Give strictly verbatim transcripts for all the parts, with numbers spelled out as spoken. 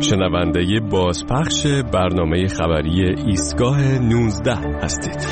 شنونده بازپخش برنامه خبری ایستگاه نوزده هستید.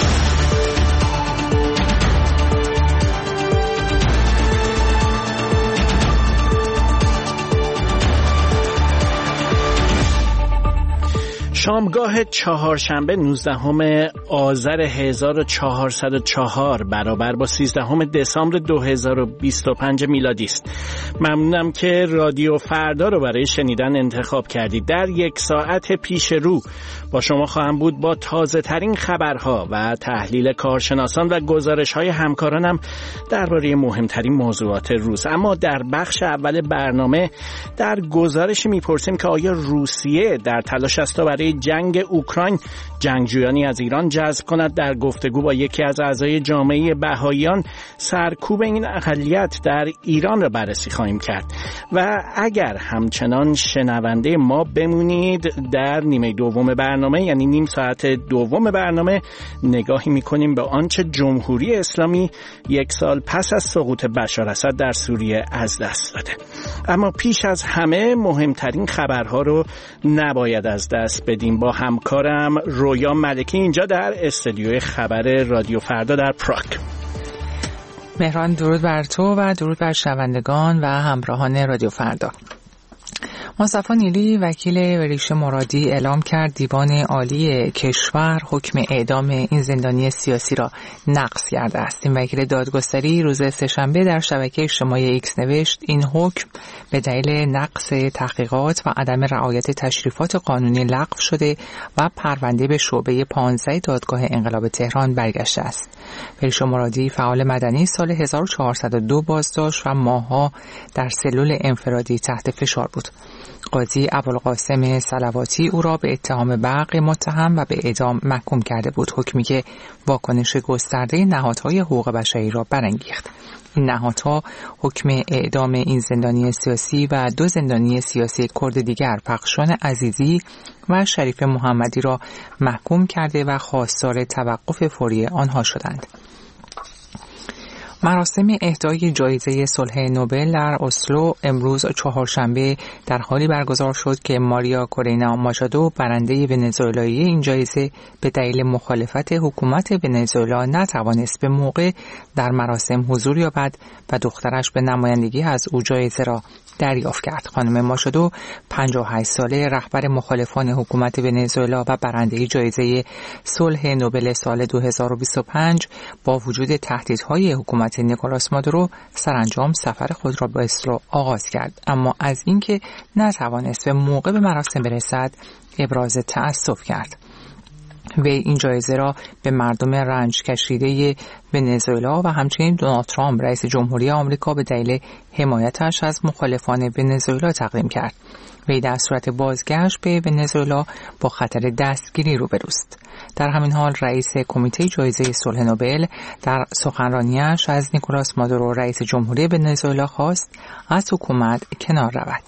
شامگاه چهارشنبه نوزدهم آذر هزار و چهارصد و چهار برابر با سیزدهم دسامبر دو هزار و بیست و پنج میلادی است. ممنونم که رادیو فردا رو برای شنیدن انتخاب کردید. در یک ساعت پیش رو با شما خواهم بود با تازه ترین خبرها و تحلیل کارشناسان و گزارش های همکارانم درباره مهمترین موضوعات روز. اما در بخش اول برنامه در گزارشی میپرسیم که آیا روسیه در تلاش است تا برای جنگ اوکراین جنگجویانی از ایران جذب کند؟ در گفتگو با یکی از اعضای جامعه بهائیان سرکوب این اقلیت در ایران را بررسی خواهیم کرد. و اگر همچنان شنونده ما بمونید در نیمه دوم برنامه، یعنی نیم ساعت دوم برنامه، نگاهی میکنیم به آنچه جمهوری اسلامی یک سال پس از سقوط بشار اسد در سوریه از دست داده. اما پیش از همه مهمترین خبرها رو نباید از دست بدیم. با همکارم رویا ملکی اینجا در استودیوی خبر رادیو فردا در پراگ. مهران، درود بر تو و درود بر شنوندگان و همراهان رادیو فردا. مصطفی نیلی وکیل ریشه مرادی اعلام کرد دیوان عالی کشور حکم اعدام این زندانی سیاسی را نقض کرده است. این وکیل دادگستری روز سه‌شنبه در شبکه اجتماعی ایکس نوشت این حکم به دلیل نقص تحقیقات و عدم رعایت تشریفات قانونی لغو شده و پرونده به شعبه پانزده دادگاه انقلاب تهران برگشته است. ریشه مرادی فعال مدنی سال هزار و چهارصد و دو بازداشت و ماه‌ها در سلول انفرادی تحت فشار بود. قاضی ابوالقاسم صلواتی او را به اتهام برق متهم و به اعدام محکوم کرده بود، حکمی که واکنش گسترده نهادهای حقوق بشری را برانگیخت. این نهادها حکم اعدام این زندانی سیاسی و دو زندانی سیاسی کرد دیگر، پخشان عزیزی و شریف محمدی را محکوم کرده و خواستار توقف فوری آنها شدند. مراسم اهدای جایزه صلح نوبل در اسلو امروز چهارشنبه در حالی برگزار شد که ماریا کورینا ماچادو برنده ونزوئلایی این جایزه به دلیل مخالفت حکومت ونزوئلا نتوانست به موقع در مراسم حضور یابد و دخترش به نمایندگی از او جایزه را دریافت کرد. خانم ماچادو پنجاه و هشت ساله رهبر مخالفان حکومت ونزوئلا و برنده جایزه صلح نوبل سال دو هزار و بیست و پنج با وجود تهدیدهای حکومت نیکولاس مادورو سرانجام سفر خود را به اسلو آغاز کرد، اما از اینکه نتوانست به موقع به مراسم برسد ابراز تأسف کرد. وی این جایزه را به مردم رنج کشیده ونزوئلا و همچنین دونالد ترامپ رئیس جمهوری آمریکا به دلیل حمایتش از مخالفان ونزوئلا تقدیم کرد. وی در صورت بازگشت به ونزوئلا با خطر دستگیری روبروست. در همین حال رئیس کمیته جایزه صلح نوبل در سخنرانیش از نیکولاس مادورو رئیس جمهوری ونزوئلا خواست از حکومت کنار رود.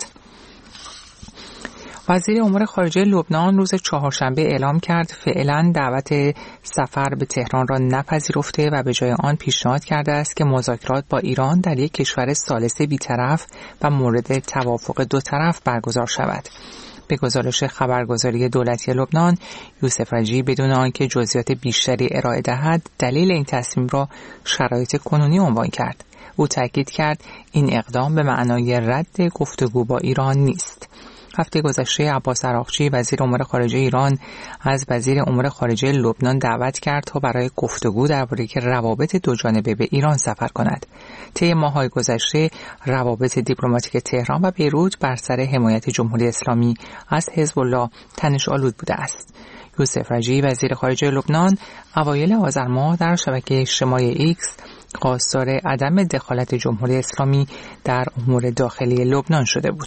وزیر امور خارجه لبنان روز چهارشنبه اعلام کرد فعلا دعوت سفر به تهران را نپذیرفته و به جای آن پیشنهاد کرده است که مذاکرات با ایران در یک کشور ثالث بی‌طرف و مورد توافق دو طرف برگزار شود. به گزارش خبرگزاری دولتی لبنان، یوسف رجی بدون آنکه جزئیات بیشتری ارائه دهد دلیل این تصمیم را شرایط کنونی عنوان کرد. او تاکید کرد این اقدام به معنای رد گفتگو با ایران نیست. هفته گذشته عباس عراقچی وزیر امور خارجه ایران از وزیر امور خارجه لبنان دعوت کرد تا برای گفتگو درباره روابط دو جانبه به ایران سفر کند. طی ماه‌های گذشته روابط دیپلماتیک تهران و بیروت بر سر حمایت جمهوری اسلامی از حزب الله تنش آلود بوده است. یوسف رجی وزیر خارجه لبنان اوایل آذر ماه در شبکه اجتماعی ایکس خواستار عدم دخالت جمهوری اسلامی در امور داخلی لبنان شده بود.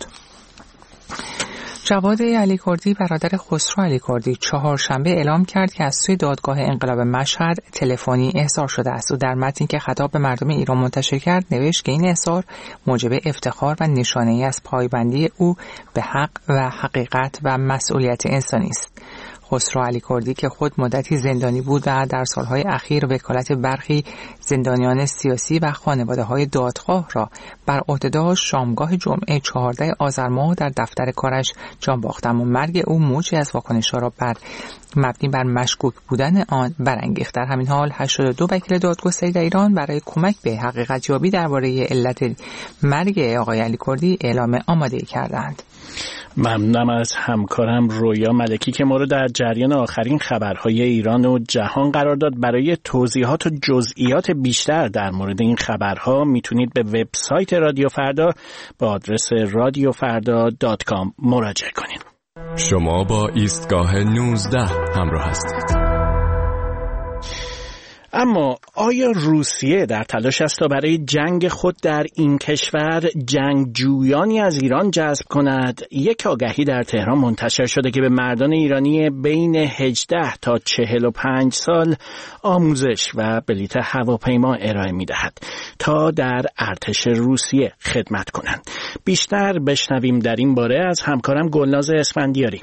جواد علیکردی برادر خسرو علیکردی چهارشنبه اعلام کرد که از سوی دادگاه انقلاب مشهد تلفنی احضار شده است. او در متنی که خطاب به مردم ایران منتشر کرد نوشت که این احضار موجب افتخار و نشانه‌ای از پایبندی او به حق و حقیقت و مسئولیت انسانی است. خسرو علیکردی که خود مدتی زندانی بود و در سالهای اخیر وکالت برخی زندانیان سیاسی و خانواده‌های دادخواه را بر عهده داشت، شامگاه جمعه چهاردهم آذر ماه در دفتر کارش جان باخت. اما مرگ او موجی از واکنش‌ها را بر مبنی بر مشکوک بودن آن برانگیخت. در همین حال هشتاد و دو وکیل دادگستری در ایران برای کمک به حقیقت یابی درباره علت مرگ آقای علیکردی اعلام آمادگی کردند. ممنونم از همکارم رویا ملکی که ما رو در جریان آخرین خبرهای ایران و جهان قرار داد. برای توضیحات و جزئیات بیشتر در مورد این خبرها میتونید به وبسایت رادیو فردا با آدرس رادیو فردا دات کام مراجعه کنید. شما با ایستگاه نوزده همراه هستید. اما آیا روسیه در تلاش است تا برای جنگ خود در این کشور جنگجویانی از ایران جذب کند؟ یک آگهی در تهران منتشر شده که به مردان ایرانی بین هجده تا چهل و پنج سال آموزش و بلیط هواپیما ارائه می‌دهد تا در ارتش روسیه خدمت کنند. بیشتر بشنویم در این باره از همکارم گلناز اسفندیاری.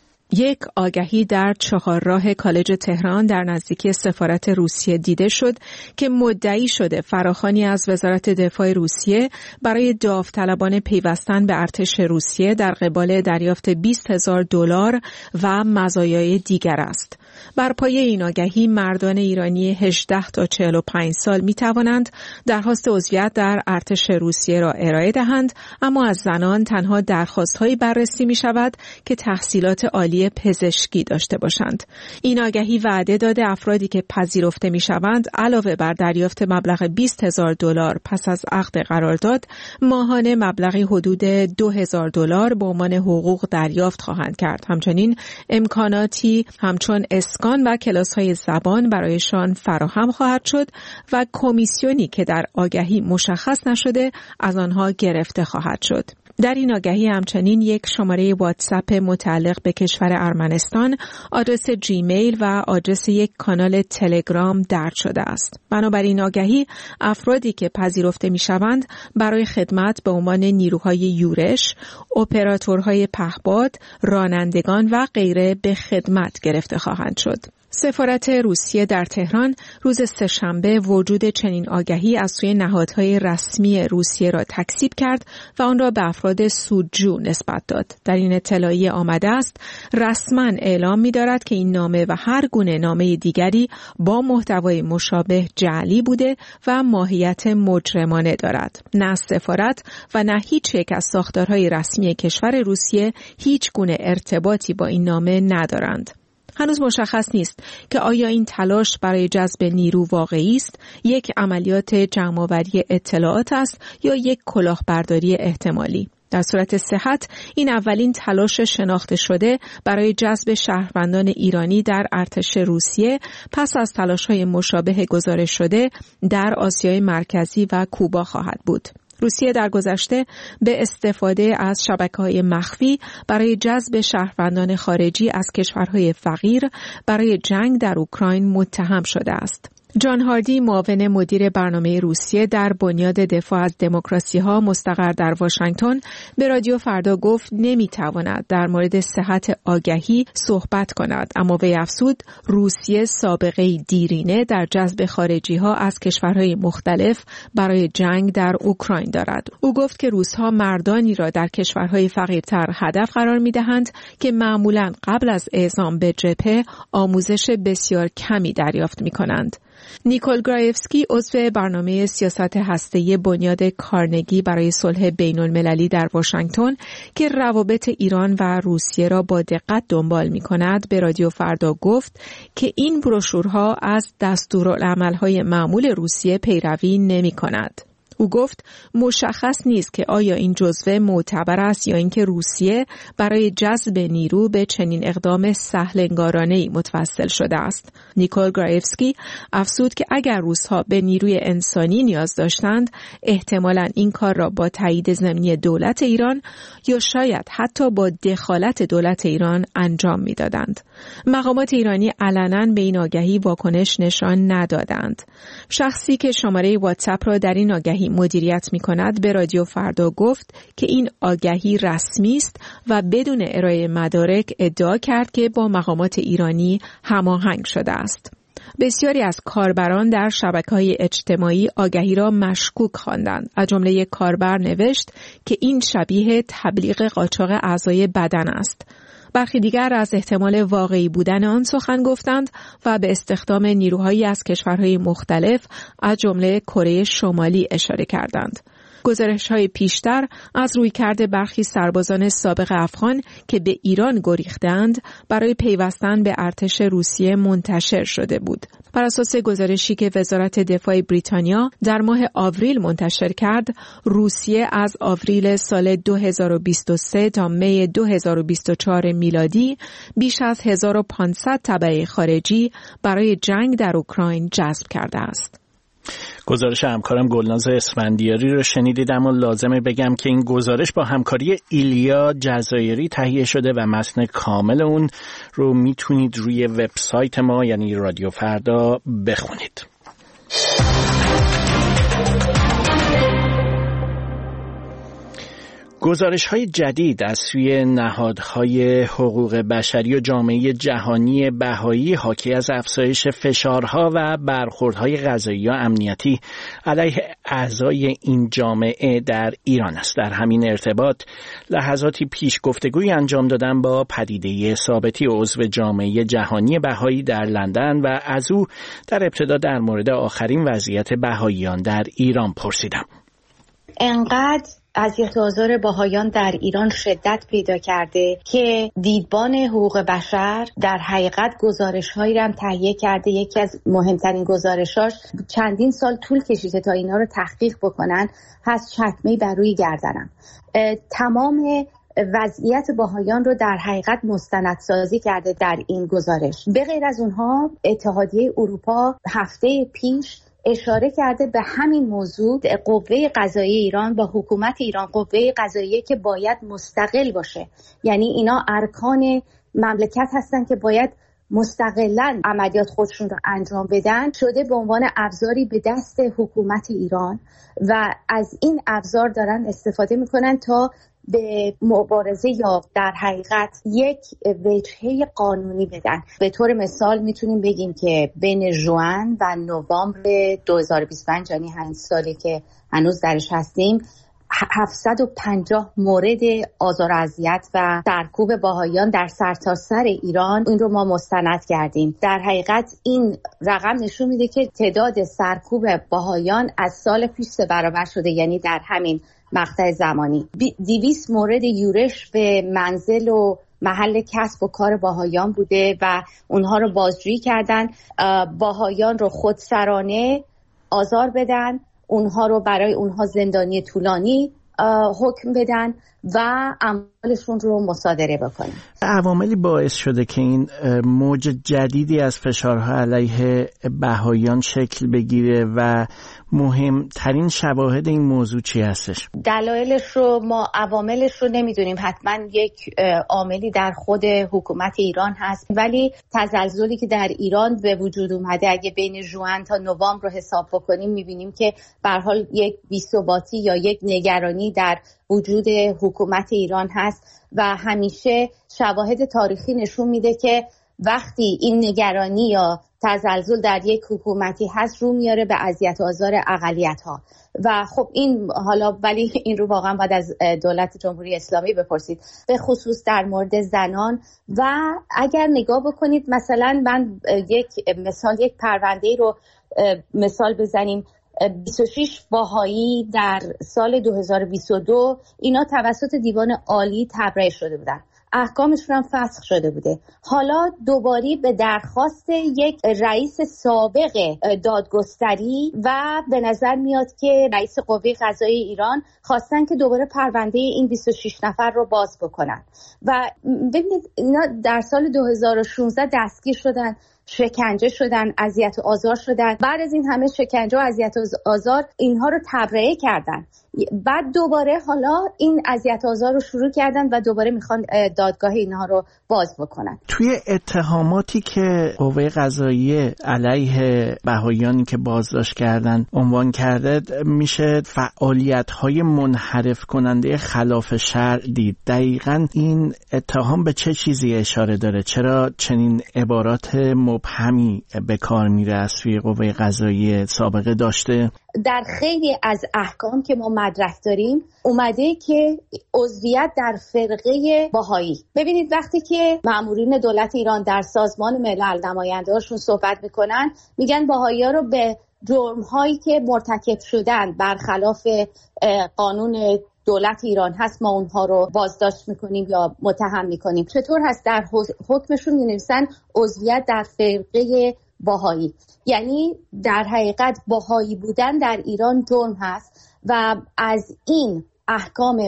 یک آگهی در چهارراه کالج تهران در نزدیکی سفارت روسیه دیده شد که مدعی شده فراخوانی از وزارت دفاع روسیه برای داوطلبان پیوستن به ارتش روسیه در قبال دریافت بیست هزار دلار و مزایای دیگر است. بر پایه این آگهی مردان ایرانی هجده تا چهل و پنج سال می توانند درخواست عضویت در ارتش روسیه را ارائه دهند، اما از زنان تنها درخواست‌هایی بررسی می شود که تحصیلات عالی پزشکی داشته باشند. این آگهی وعده داده افرادی که پذیرفته می شوند علاوه بر دریافت مبلغ بیست هزار دلار پس از عقد قرارداد، ماهانه مبلغی حدود دو هزار دلار به عنوان حقوق دریافت خواهند کرد. همچنین امکاناتی همچون اسکان و کلاس‌های زبان برایشان فراهم خواهد شد و کمیسیونی که در آگهی مشخص نشده از آنها گرفته خواهد شد. در این آگهی همچنین یک شماره واتساپ متعلق به کشور ارمنستان، آدرس جیمیل و آدرس یک کانال تلگرام درج شده است. بنابراین آگهی افرادی که پذیرفته می‌شوند برای خدمت به عنوان نیروهای یورش، اپراتورهای پهپاد، رانندگان و غیره به خدمت گرفته خواهند شد. سفارت روسیه در تهران روز سه‌شنبه وجود چنین آگهی از سوی نهادهای رسمی روسیه را تکذیب کرد و آن را به افراد سودجو نسبت داد. در این اطلاعیه آمده است رسما اعلام می‌دارد که این نامه و هر گونه نامه دیگری با محتوای مشابه جعلی بوده و ماهیت مجرمانه دارد. نه سفارت و نه هیچ یک از ساختارهای رسمی کشور روسیه هیچ گونه ارتباطی با این نامه ندارند. هنوز مشخص نیست که آیا این تلاش برای جذب نیرو واقعی است، یک عملیات جمع‌آوری اطلاعات است یا یک کلاهبرداری احتمالی. در صورت صحت این اولین تلاش شناخته شده برای جذب شهروندان ایرانی در ارتش روسیه پس از تلاش‌های مشابه گزارش شده در آسیای مرکزی و کوبا خواهد بود. روسیه در گذشته به استفاده از شبکه‌های مخفی برای جذب شهروندان خارجی از کشورهای فقیر برای جنگ در اوکراین متهم شده است. جان هاردی، معاون مدیر برنامه روسیه در بنیاد دفاع از دموکراسی‌ها مستقر در واشنگتن، به رادیو فردا گفت نمی‌تواند در مورد صحت آگهی صحبت کند، اما وی افزود روسیه سابقه دیرینه در جذب خارجی‌ها از کشورهای مختلف برای جنگ در اوکراین دارد. او گفت که روس‌ها مردانی را در کشورهای فقیرتر هدف قرار می‌دهند که معمولاً قبل از اعزام به جبهه آموزش بسیار کمی دریافت می‌کنند. نیکول گرایفسکی، عضو برنامه سیاست هسته‌ای بنیاد کارنگی برای صلح بین‌المللی در واشنگتن که روابط ایران و روسیه را با دقت دنبال می‌کند، به رادیو فردا گفت که این بروشورها از دستورالعمل‌های معمول روسیه پیروی نمی‌کند. او گفت مشخص نیست که آیا این جزوه معتبر است یا اینکه روسیه برای جذب نیرو به چنین اقدام سهل‌انگارانه‌ای متوسل شده است. نیکول گرایفسکی افزود که اگر روس‌ها به نیروی انسانی نیاز داشتند، احتمالاً این کار را با تایید ضمنی دولت ایران یا شاید حتی با دخالت دولت ایران انجام می‌دادند. مقامات ایرانی علناً به این آگهی واکنش نشان ندادند. شخصی که شماره واتساپ را در این آگهی آگهی مدیریت می‌کند به رادیو فردا گفت که این آگهی رسمی است و بدون ارائه مدارک ادعا کرد که با مقامات ایرانی هماهنگ شده است. بسیاری از کاربران در شبکه‌های اجتماعی آگهی را مشکوک خواندند. از جمله یک کاربر نوشت که این شبیه تبلیغ قاچاق اعضای بدن است. برخی دیگر از احتمال واقعی بودن آن سخن گفتند و به استخدام نیروهایی از کشورهای مختلف از جمله کره شمالی اشاره کردند. گزارش‌های پیشتر از رویکرد برخی سربازان سابق افغان که به ایران گریختند برای پیوستن به ارتش روسیه منتشر شده بود. بر اساس گزارشی که وزارت دفاع بریتانیا در ماه آوریل منتشر کرد، روسیه از آوریل سال دو هزار و بیست و سه تا می دو هزار و بیست و چهار میلادی بیش از هزار و پانصد تبع خارجی برای جنگ در اوکراین جذب کرده است. گزارش همکارم گلناز اسفندیاری رو شنیدید، اما لازمه بگم که این گزارش با همکاری ایلیا جزایری تهیه شده و متن کامل اون رو میتونید روی وبسایت ما یعنی رادیو فردا بخونید. گزارش‌های جدید از سوی نهادهای حقوق بشری و جامعه جهانی بهایی حاکی از افزایش فشارها و برخوردهای قضایی و امنیتی علیه اعضای این جامعه در ایران است. در همین ارتباط لحظاتی پیش گفتگوی انجام دادم با پدیده ثابتی، عضو جامعه جهانی بهایی در لندن، و از او در ابتدا در مورد آخرین وضعیت بهاییان در ایران پرسیدم. انقدر اذیت و آزار بهایان در ایران شدت پیدا کرده که دیدبان حقوق بشر در حقیقت گزارش‌هایی را هم تهیه کرده. یکی از مهمترین گزارشاش چندین سال طول کشیده تا اینا رو تحقیق بکنن، هست چکمه‌ای بر روی گردنم. تمام وضعیت بهایان رو در حقیقت مستندسازی کرده در این گزارش. به غیر از اونها اتحادیه اروپا هفته پیش اشاره کرده به همین موضوع، قوه قضاییه ایران با حکومت ایران، قوه قضاییه که باید مستقل باشه، یعنی اینا ارکان مملکت هستن که باید مستقلاً عملیات خودشون رو انجام بدن، شده به عنوان ابزاری به دست حکومت ایران و از این ابزار دارن استفاده میکنن تا به مبارزه یا در حقیقت یک وجهه قانونی بدن. به طور مثال میتونیم بگیم که بین ژوئن و نوامبر دو هزار و بیست و پنج، یعنی همین سالی که هنوز درش هستیم، هفتصد و پنجاه مورد آزار و اذیت و سرکوب بهاییان در سرتاسر ایران، این رو ما مستند کردیم. در حقیقت این رقم نشون میده که تعداد سرکوب بهایان از سال پیش سه برابر شده، یعنی در همین مقطع زمانی دویست مورد یورش به منزل و محل کسب و کار بهایان بوده و اونها رو بازجویی کردن، بهایان رو خودسرانه آزار بدن، اونها رو برای اونها زندانی طولانی حکم بدن و اموالشون رو مصادره بکنن. عواملی باعث شده که این موج جدیدی از فشارها علیه بهاییان شکل بگیره و مهمترین شواهد این موضوع چی هستش؟ دلایلش رو ما عواملش رو نمیدونیم، حتما یک عاملی در خود حکومت ایران هست، ولی تزلزلی که در ایران به وجود اومده اگه بین ژوئن تا نوامبر رو حساب بکنیم میبینیم که به هر حال یک بی‌ثباتی یا یک نگرانی در وجود حکومت ایران هست و همیشه شواهد تاریخی نشون میده که وقتی این نگرانی یا تزلزل در یک حکومتی هست رو میاره به اذیت و آزار اقلیت‌ها و خب این حالا ولی این رو واقعا باید از دولت جمهوری اسلامی بپرسید، به خصوص در مورد زنان. و اگر نگاه بکنید مثلا من یک مثال یک پرونده رو مثال بزنیم، بیست و شش باهایی در سال دو هزار و بیست و دو اینا توسط دیوان عالی تبرئه شده بودن، احکامشون هم فسخ شده بوده. حالا دوباره به درخواست یک رئیس سابق دادگستری و به نظر میاد که رئیس قوه قضاییه ایران خواستن که دوباره پرونده این بیست و شش نفر رو باز بکنن و ببینید اینا در سال دو هزار و شانزده دستگیر شدن، شکنجه شدن، اذیت و آزار شدن. بعد از این همه شکنجه و اذیت و آزار اینها رو تبرئه کردن. بعد دوباره حالا این اذیت آزار رو شروع کردن و دوباره میخوان دادگاه اینها رو باز بکنن. توی اتهاماتی که قوه قضاییه علیه بهائیانی که بازداشت کردن عنوان کرده میشه فعالیت‌های منحرف کننده خلاف شرع دید. دقیقاً این اتهام به چه چیزی اشاره داره؟ چرا چنین عبارات مبهمی به کار میره از سوی قوه قضاییه سابقه داشته؟ در خیلی از احکام که ما مدرک داریم اومده که عضویت در فرقه بهایی. ببینید وقتی که مامورین دولت ایران در سازمان ملل نماینده‌هاشون صحبت میکنن میگن بهایی‌ها رو به جرم‌هایی که مرتکب شدن برخلاف قانون دولت ایران هست ما اونها رو بازداشت میکنیم یا متهم میکنیم. چطور هست در حکمشون مینویسن عضویت در فرقه بهایی، یعنی در حقیقت بهایی بودن در ایران جرم هست و از این احکام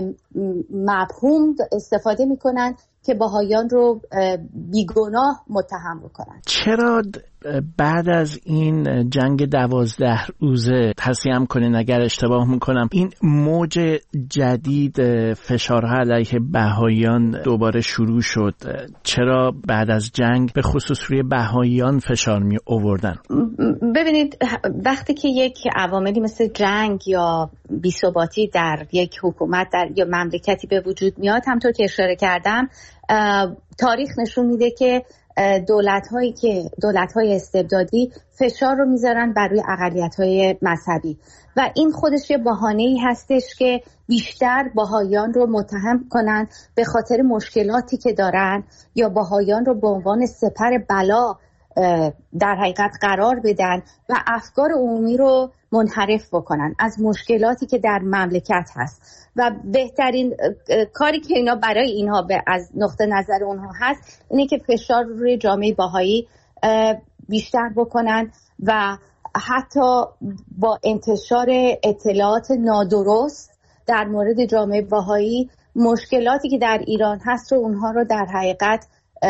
مبهم استفاده میکنن که بهاییان رو بیگناه متهم بکنن. چرا بعد از این جنگ دوازده روزه تصحیح کنین اگر اشتباه میکنم این موج جدید فشارها علیه بهائیان دوباره شروع شد؟ چرا بعد از جنگ به خصوص روی بهائیان فشار می آوردن؟ ببینید وقتی که یک عواملی مثل جنگ یا بی‌ثباتی در یک حکومت در یا مملکتی به وجود میاد، همونطور که اشاره کردم تاریخ نشون میده که دولت‌هایی که دولت‌های استبدادی فشار رو میذارن بر روی اقلیت‌های مذهبی و این خودش یه بهانه‌ای هستش که بیشتر بهائیان رو متهم کنن به خاطر مشکلاتی که دارن یا بهائیان رو به عنوان سپر بلا در حقیقت قرار بدن و افکار عمومی رو منحرف بکنن از مشکلاتی که در مملکت هست. و بهترین کاری که اینا برای اینها به از نقطه نظر اونها هست اینه که فشار روی جامعه بهایی بیشتر بکنن و حتی با انتشار اطلاعات نادرست در مورد جامعه بهایی مشکلاتی که در ایران هست رو اونها رو در حقیقت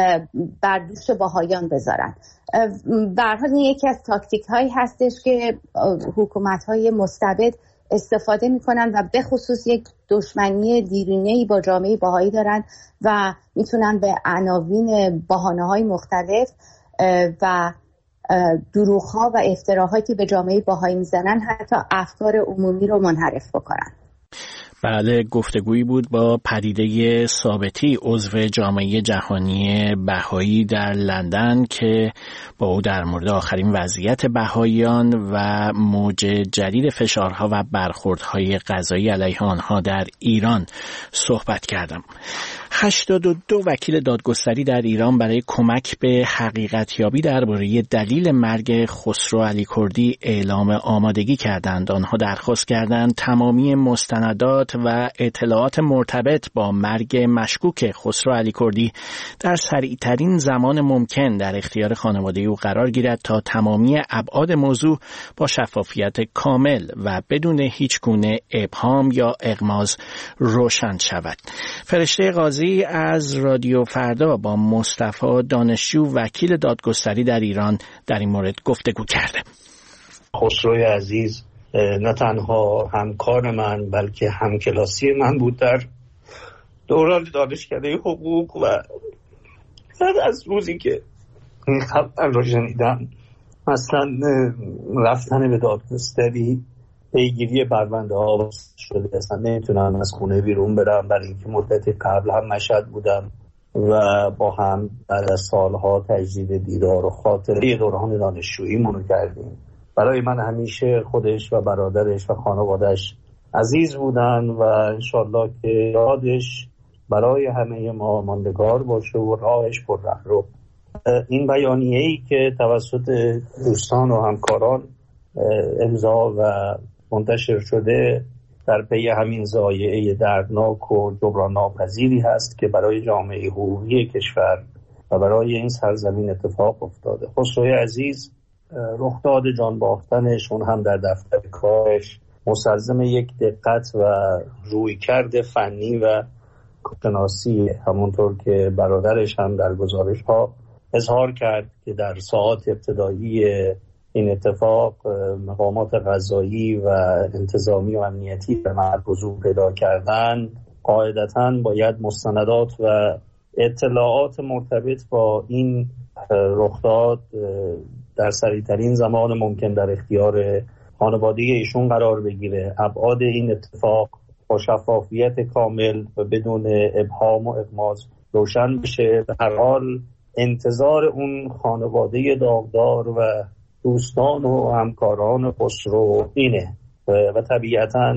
بر دوش بهائیان بذارن. به هر حال یکی از تاکتیک هایی هستش که حکومت های مستبد استفاده میکنن و به خصوص یک دشمنی دیرینه‌ای با جامعه بهایی دارن و میتونن به عناوین بهانه‌های مختلف و دروغ‌ها و افتراهایی که به جامعه بهایی میزنن حتی افکار عمومی رو منحرف بکنن. بله، گفتگویی بود با پدیده ثابتی، عضو جامعه جهانی بهایی در لندن، که با او در مورد آخرین وضعیت بهاییان و موج جدید فشارها و برخوردهای قضایی علیه آنها در ایران صحبت کردم. هشتاد و دو وکیل دادگستری در ایران برای کمک به حقیقتیابی درباره دلیل مرگ خسرو علیکردی اعلام آمادگی کردند. آنها درخواست کردند تمامی مستندات و اطلاعات مرتبط با مرگ مشکوک خسرو علیکردی در سریعترین زمان ممکن در اختیار خانواده او قرار گیرد تا تمامی ابعاد موضوع با شفافیت کامل و بدون هیچ گونه ابهام یا اغماض روشن شود. فرشته قاضی از رادیو فردا با مصطفی دانشجو وکیل دادگستری در ایران در این مورد گفتگو کرده. خسروی عزیز نه تنها همکار من بلکه همکلاسی من بود در دوران دانشکده حقوق و بعد از روزی که این خبر رو شنیدم مثلا رفتن به دادگستری پیگیری پرونده ها شده، اصلا نمیتونم از خونه بیرون برم، برای اینکه مدتی قبل هم مشهد بودم و با هم بعد از سالها تجدید دیدار و خاطره دوران دانشجویی منو کردیم. برای من همیشه خودش و برادرش و خانوادش عزیز بودن و انشالله که یادش برای همه ما ماندگار باشه و راهش پر رهرو. این بیانیه‌ای که توسط دوستان و همکاران امضا و منتشر شده در پی همین ضایعه دردناک و جبران ناپذیری هست که برای جامعه حقوقی کشور و برای این سرزمین اتفاق افتاده. خسروی عزیز رخداد جان باختنش اون هم در دفتر کارش مستلزم یک دقت و رویکرد فنی و شناسی، همونطور که برادرش هم در گزارش ها اظهار کرد که در ساعات ابتدایی این اتفاق مقامات قضایی و انتظامی و امنیتی به محل حضور پیدا کردن، قاعدتاً باید مستندات و اطلاعات مرتبط با این رخداد در سریعترین زمان ممکن در اختیار خانواده ایشون قرار بگیره. ابعاد این اتفاق با شفافیت کامل و بدون ابهام و اغماض روشن بشه. به هر حال انتظار اون خانواده داغدار و دوستان و همکاران خسرو اینه و طبیعتاً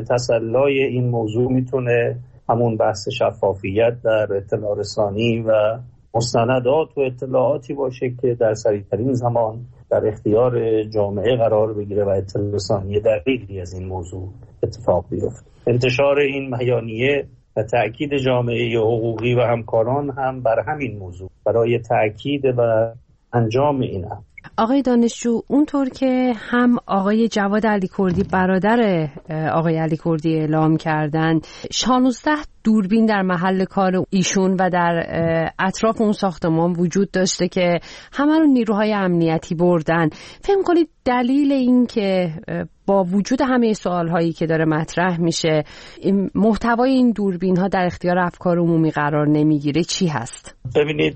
تسلای این موضوع میتونه همون بحث شفافیت در اطلاع رسانی و مستندات و اطلاعاتی باشه که در سریعترین زمان در اختیار جامعه قرار بگیره و اطلاع رسانی دقیقی از این موضوع اتفاق بیفته. انتشار این بیانیه و تأکید جامعه حقوقی و همکاران هم بر همین موضوع برای تأکید و انجام این هم. آقای دانشجو، اونطور که هم آقای جواد علی کردی برادر آقای علی کردی اعلام کردن، شانزده دوربین در محل کار ایشون و در اطراف اون ساختمان وجود داشته که همه رو نیروهای امنیتی بردن. فکر کنید دلیل این که با وجود همه سوالهایی که داره مطرح میشه محتوای این دوربین ها در اختیار افکار عمومی قرار نمیگیره چی هست؟ ببینید،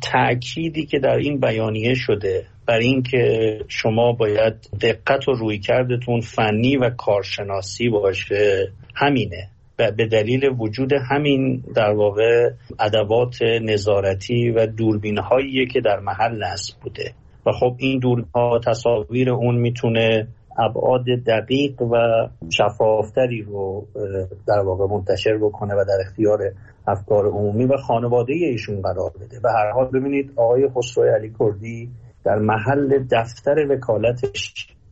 تأکیدی که در این بیانیه شده بر این که شما باید دقت و رویکردتون فنی و کارشناسی باشه همینه و به دلیل وجود همین در واقع ادوات نظارتی و دوربین هایی که در محل نصب بوده و خب این دوربین ها تصاویر اون میتونه ابعاد دقیق و شفافتری رو در واقع منتشر بکنه و در اختیار افکار عمومی و خانواده ایشون قرار بده. به هر حال ببینید آقای خسرو علی کردی در محل دفتر وکالتش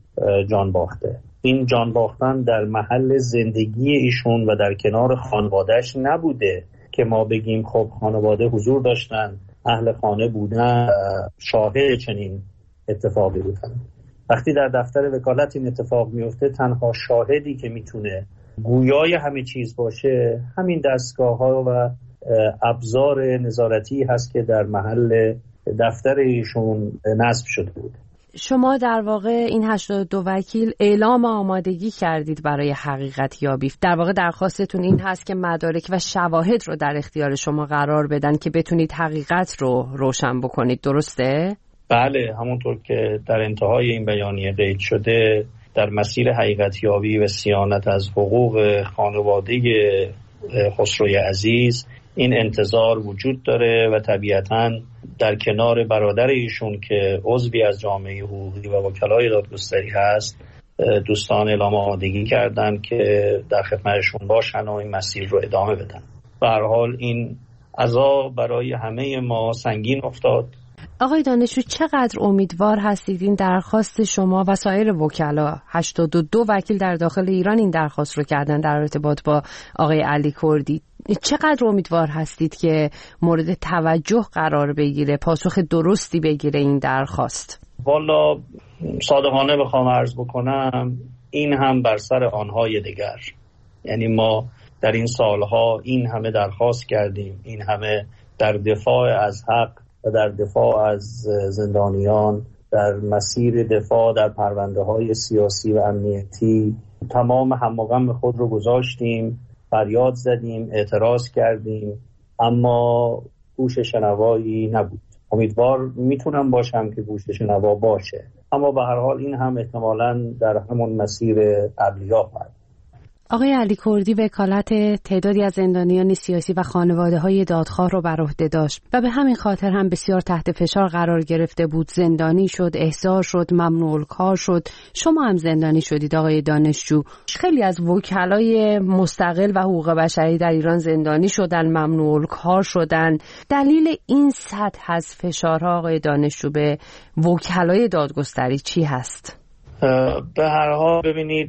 جان باخته. این جان باختن در محل زندگی ایشون و در کنار خانوادهش نبوده که ما بگیم خب خانواده حضور داشتن، اهل خانه بودن، شاهد چنین اتفاقی بودن. وقتی در دفتر وکالت این اتفاق میفته تنها شاهدی که میتونه گویای همه چیز باشه همین دستگاه ها و ابزار نظارتی هست که در محل دفتر ایشون نصب شده بود. شما در واقع این هشتاد و دو وکیل اعلام آمادگی کردید برای حقیقت یابی. در واقع درخواستتون این هست که مدارک و شواهد رو در اختیار شما قرار بدن که بتونید حقیقت رو روشن بکنید، درسته؟ بله، همونطور که در انتهای این بیانیه قید شده در مسیر حقیقت یابی و صیانت از حقوق خانواده خسروی عزیز این انتظار وجود داره و طبیعتاً در کنار برادر ایشون که عضوی از جامعه حقوقی و وکلای دادگستری هست دوستان اعلام آمادگی کردن که در خدمتشون باشن و این مسیر رو ادامه بدن. به هر حال این عذاب برای همه ما سنگین افتاد. آقای دانشجو، چقدر امیدوار هستید این درخواست شما و سایر وکلا، هشتاد و دو وکیل در داخل ایران این درخواست رو کردن در ارتباط با آقای علی کردی، چقدر امیدوار هستید که مورد توجه قرار بگیره، پاسخ درستی بگیره این درخواست؟ والا صادقانه بخوام عرض بکنم این هم بر سر آنهای دیگر. یعنی ما در این سالها این همه درخواست کردیم، این همه در دفاع از حق و در دفاع از زندانیان، در مسیر دفاع در پرونده های سیاسی و امنیتی تمام هم و غم خود رو گذاشتیم، فریاد زدیم، اعتراض کردیم، اما گوش شنوایی نبود. امیدوار میتونم باشم که گوش شنوا باشه، اما به هر حال این هم احتمالاً در همون مسیر قبلی‌ها خواهد. آقای علی کردی وکالت تعدادی از زندانیان سیاسی و خانواده‌های دادخواه رو بر عهده داشت و به همین خاطر هم بسیار تحت فشار قرار گرفته بود. زندانی شد، احضار شد، ممنوع الکار شد. شما هم زندانی شدید آقای دانشجو. خیلی از وکلای مستقل و حقوق بشری در ایران زندانی شدن، ممنوع الکار شدن. دلیل این سطح از فشارها آقای دانشجو به وکلای دادگستری چی هست؟ به هر حال ببینید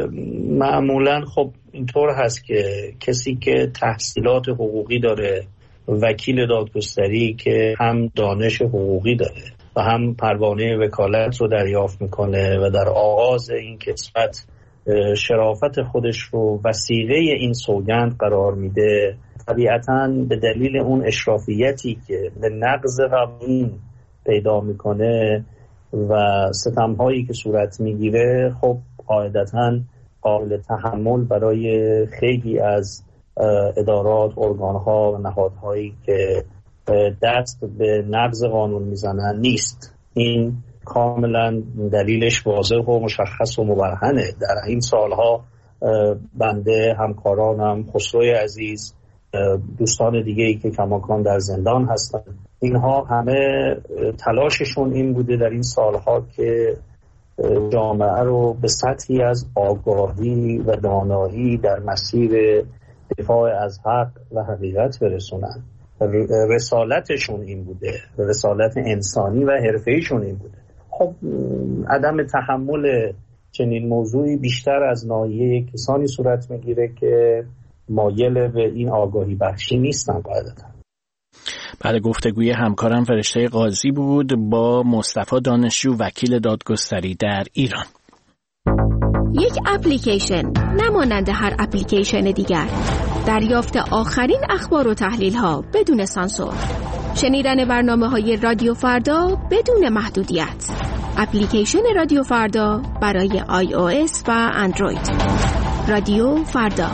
معمولا خب اینطور هست که کسی که تحصیلات حقوقی داره، وکیل دادگستری که هم دانش حقوقی داره و هم پروانه وکالت رو دریافت میکنه و در آغاز این کسبت شرافت خودش رو وسیله این سوگند قرار میده، طبیعتاً به دلیل اون اشرافیتی که به نقض قوانین پیدا میکنه و ستم هایی که صورت میگیره خب قاعدتاً قابل تحمل برای خیلی از ادارات، ارگان‌ها و نهادهایی که دست به نقض قانون میزنن نیست. این کاملا دلیلش واضح و مشخص و مبرهنه. در این سالها بنده، همکارانم، خسروی عزیز، دوستان دیگه‌ای که کماکان در زندان هستن، اینها همه تلاششون این بوده در این سالها که جامعه رو به سطحی از آگاهی و دانایی در مسیر دفاع از حق و حقیقت برسونن. رسالتشون این بوده، رسالت انسانی و حرفه‌ایشون این بوده. خب عدم تحمل چنین موضوعی بیشتر از ناحیه کسانی صورت میگیره که مایل به این آگاهی بخشی نیستن قاعدتاً. بعد گفتگوی همکارم فرشته قاضی بود با مصطفی دانشجو، وکیل دادگستری در ایران. یک اپلیکیشن نمانند هر اپلیکیشن دیگر، دریافت آخرین اخبار و تحلیل ها بدون سانسور، شنیدن برنامه های رادیو فردا بدون محدودیت. اپلیکیشن رادیو فردا برای آی او اس و اندروید. رادیو فردا.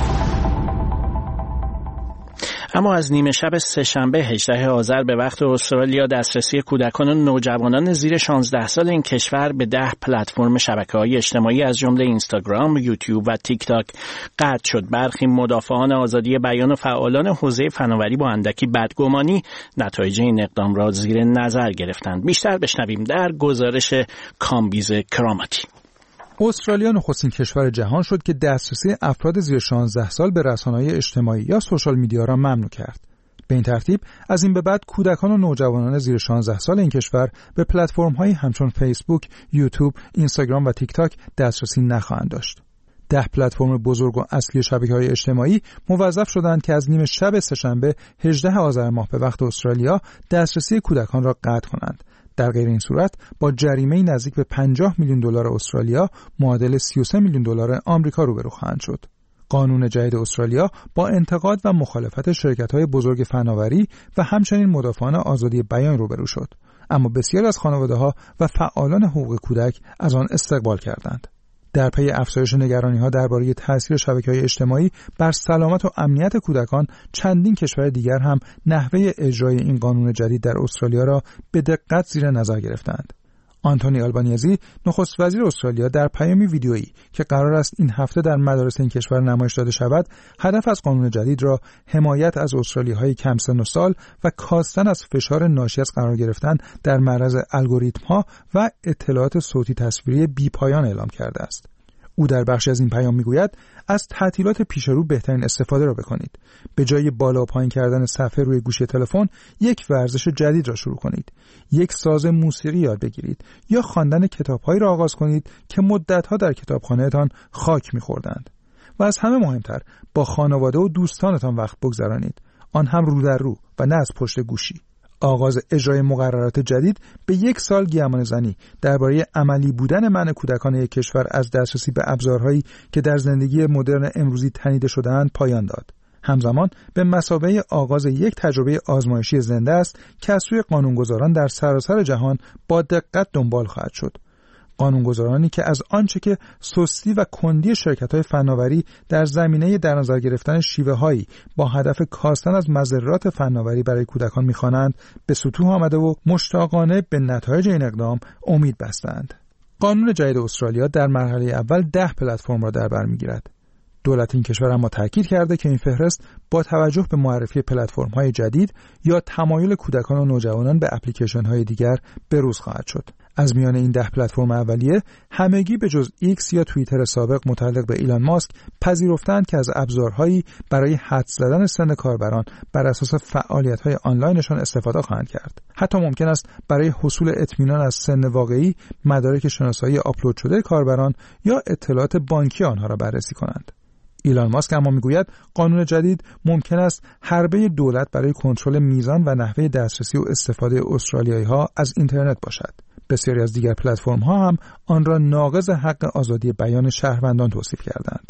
اما از نیمه شب سه‌شنبه هجدهم آذر به وقت استرالیا دسترسی کودکان و نوجوانان زیر شانزده سال این کشور به ده پلتفرم شبکه‌های اجتماعی از جمله اینستاگرام، یوتیوب و تیک تاک قطع شد. برخی مدافعان آزادی بیان و فعالان حوزه فناوری با اندکی بدگمانی نتایج این اقدام را زیر نظر گرفتند. بیشتر بشنویم در گزارش کامبیز کراماتی. استرالیا نخستین کشور جهان شد که دسترسی افراد زیر شانزده سال به رسانه‌های اجتماعی یا سوشال میدیا را ممنوع کرد. به این ترتیب از این به بعد کودکان و نوجوانان زیر شانزده سال این کشور به پلتفرم‌هایی همچون فیسبوک، یوتیوب، اینستاگرام و تیک تاک دسترسی نخواهند داشت. ده پلتفرم بزرگ و اصلی شبکه‌های اجتماعی موظف شدند که از نیمه شب سه‌شنبه هجدهم آذر ماه به وقت استرالیا دسترسی کودکان را قطع کنند. در غیر این صورت با جریمه نزدیک به پنجاه میلیون دلار استرالیا معادل سی و سه میلیون دلار آمریکا روبرو خواهند شد. قانون جدید استرالیا با انتقاد و مخالفت شرکت‌های بزرگ فناوری و همچنین مدافعان آزادی بیان روبرو شد، اما بسیاری از خانواده‌ها و فعالان حقوق کودک از آن استقبال کردند. در پی افزایش نگرانی‌ها درباره تأثیر شبکه‌های اجتماعی بر سلامت و امنیت کودکان، چندین کشور دیگر هم نحوه اجرای این قانون جدید در استرالیا را به دقت زیر نظر گرفتند. آنتونی آلبانیزی، نخست وزیر استرالیا، در پیامی ویدیویی که قرار است این هفته در مدارس این کشور نمایش داده شود، هدف از قانون جدید را حمایت از استرالیاهای کم سن و سال و کاستن از فشار ناشی از قرار گرفتن در معرض الگوریتم‌ها و اطلاعات صوتی تصویری بی‌پایان اعلام کرده است. او در بخشی از این پیام میگوید از تعطیلات پیش رو بهترین استفاده را بکنید. به جای بالا و پایین کردن صفحه روی گوشی تلفن، یک ورزش جدید را شروع کنید. یک ساز موسیقی یاد بگیرید یا خواندن کتاب‌هایی را آغاز کنید که مدت‌ها در کتابخانه‌تان خاک می‌خوردند. و از همه مهمتر، با خانواده و دوستانتان وقت بگذرانید. آن هم رو در رو و نه از پشت گوشی. آغاز اجرای مقررات جدید به یک سال گیمانه‌زنی درباره عملی بودن منع کودکان یک کشور از دسترسی به ابزارهایی که در زندگی مدرن امروزی تنیده شده‌اند پایان داد. همزمان به مثابه آغاز یک تجربه آزمایشی زنده است که از سوی قانونگذاران در سراسر جهان با دقت دنبال خواهد شد. قانونگذارانی که از آنچه که سستی و کندی شرکت‌های فناوری در زمینه در نظر گرفتن شیوه‌هایی با هدف کاستن از مضرات فناوری برای کودکان می‌خوانند، به سطوح آمده و مشتاقانه به نتایج این اقدام امید بستند. قانون جدید استرالیا در مرحله اول ده پلتفرم را در بر می‌گیرد. دولت این کشور اما تاکید کرده که این فهرست با توجه به معرفی پلتفرم‌های جدید یا تمایل کودکان و نوجوانان به اپلیکیشن‌های دیگر بروز خواهد شد. از میان این ده پلتفرم اولیه، همگی به جز ایکس یا توییتر سابق متعلق به ایلان ماسک پذیرفتند که از ابزارهایی برای حدس زدن سن کاربران بر اساس فعالیت‌های آنلاینشان استفاده خواهند کرد. حتی ممکن است برای حصول اطمینان از سن واقعی، مدارک شناسایی آپلود شده کاربران یا اطلاعات بانکی آنها را بررسی کنند. ایلان ماسک اما میگوید قانون جدید ممکن است حربه دولت برای کنترل میزان و نحوه دسترسی و استفاده استرالیایی‌ها از اینترنت باشد. بسیاری از دیگر پلتفرم‌ها هم آن را ناقض حق آزادی بیان شهروندان توصیف کردند.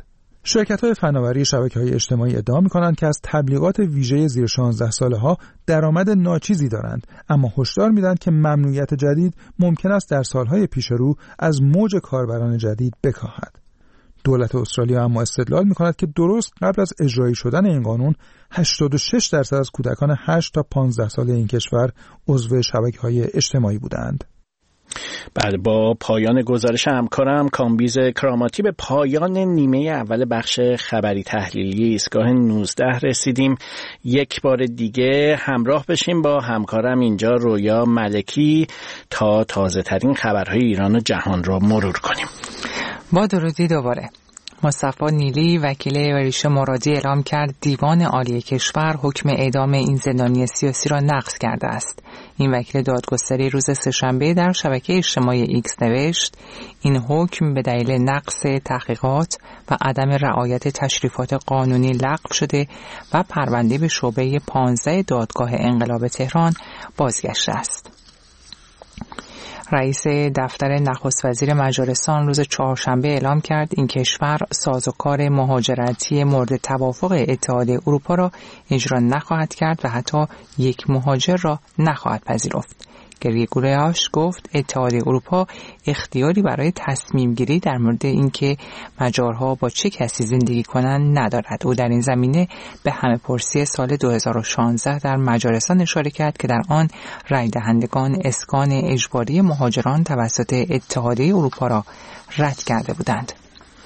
شرکت‌های فناوری شبکه‌های اجتماعی ادعا می‌کنند که از تبلیغات ویژه زیر شانزده ساله‌ها درآمد ناچیزی دارند، اما هشدار می‌دهند که ممنوعیت جدید ممکن است در سال‌های پیش رو از موج کاربران جدید بکاهد. دولت استرالیا اما استدلال می‌کند که درست قبل از اجرایی شدن این قانون هشتاد و شش درصد از کودکان هشت تا پانزده ساله این کشور عضو شبکه‌های اجتماعی بودند. بعد با پایان گزارش همکارم کامبیز کراماتی به پایان نیمه اول بخش خبری تحلیلی ایستگاه نوزده رسیدیم. یک بار دیگه همراه بشیم با همکارم اینجا رویا ملکی تا تازه ترین خبرهای ایران و جهان را مرور کنیم. با درودی دوباره. مصطفی نیلی وکیل ریشه مرادی اعلام کرد دیوان عالی کشور حکم اعدام این زندانی سیاسی را نقض کرده است. این وکیل دادگستری روز سه‌شنبه در شبکه اجتماعی ایکس نوشت این حکم به دلیل نقص تحقیقات و عدم رعایت تشریفات قانونی لغو شده و پرونده به شعبه پانزده دادگاه انقلاب تهران بازگشته است. رئیس دفتر نخست وزیر مجارستان روز چهارشنبه اعلام کرد این کشور سازوکار مهاجرتی مورد توافق اتحادیه اروپا را اجرا نخواهد کرد و حتی یک مهاجر را نخواهد پذیرفت. گریه گوریاش گفت اتحادیه اروپا اختیاری برای تصمیم گیری در مورد اینکه مجارها با چه کسی زندگی کنند ندارد. او در این زمینه به همه پرسی سال دو هزار و شانزده در مجارستان اشاره کرد که در آن رای دهندگان اسکان اجباری مهاجران توسط اتحادیه اروپا را رد کرده بودند.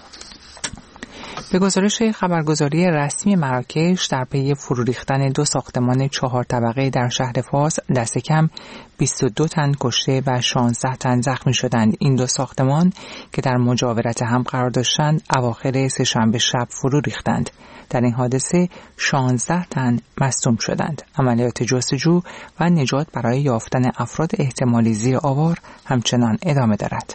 به گزارش خبرگزاری رسمی مراکش در پی فرو ریختن دو ساختمان چهار طبقه در شهر فاس دست کم بیست و دو تن کشته و شانزده تن زخمی شدند. این دو ساختمان که در مجاورت هم قرار داشتند اواخر سه‌شنبه شب فرو ریختند. در این حادثه شانزده تن مصدوم شدند. عملیات جستجو و نجات برای یافتن افراد احتمالی زیر آوار همچنان ادامه دارد.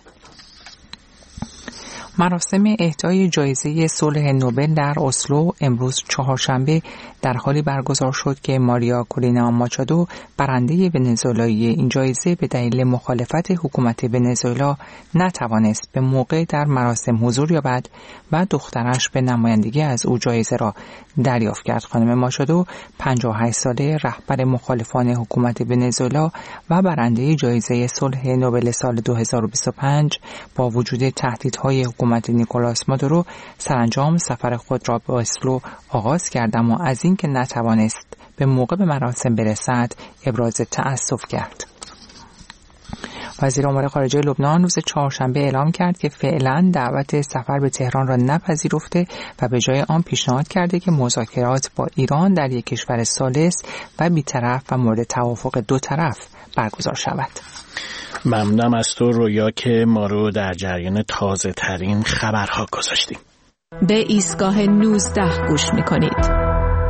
مراسم اهدای جایزه صلح نوبل در اسلو امروز چهارشنبه در حالی برگزار شد که ماریا کورینا ماچادو برنده ونزوئلایی این جایزه به دلیل مخالفت حکومت ونزوئلا نتوانست به موقع در مراسم حضور یابد و دخترش به نمایندگی از او جایزه را دریافت کرد. خانم ماچادو پنجاه و هشت ساله رهبر مخالفان حکومت ونزوئلا و برنده جایزه صلح نوبل سال دو هزار و بیست و پنج با وجود تهدیدهای حکومت نیکولاس مادورو سرانجام سفر خود را به اسلو آغاز کرد، اما از اینکه نتوانست به موقع به مراسم برسد ابراز تأسف کرد. وزیر امور خارجه لبنان روز چهارشنبه اعلام کرد که فعلا دعوت سفر به تهران را نپذیرفته و به جای آن پیشنهاد کرده که مذاکرات با ایران در یک کشور ثالث و بی‌طرف و مورد توافق دو طرف برگزار شود. ممنونم از تو رویا که ما رو در جریان تازه ترین خبرها گذاشتیم. به ایستگاه نوزده گوش میکنید.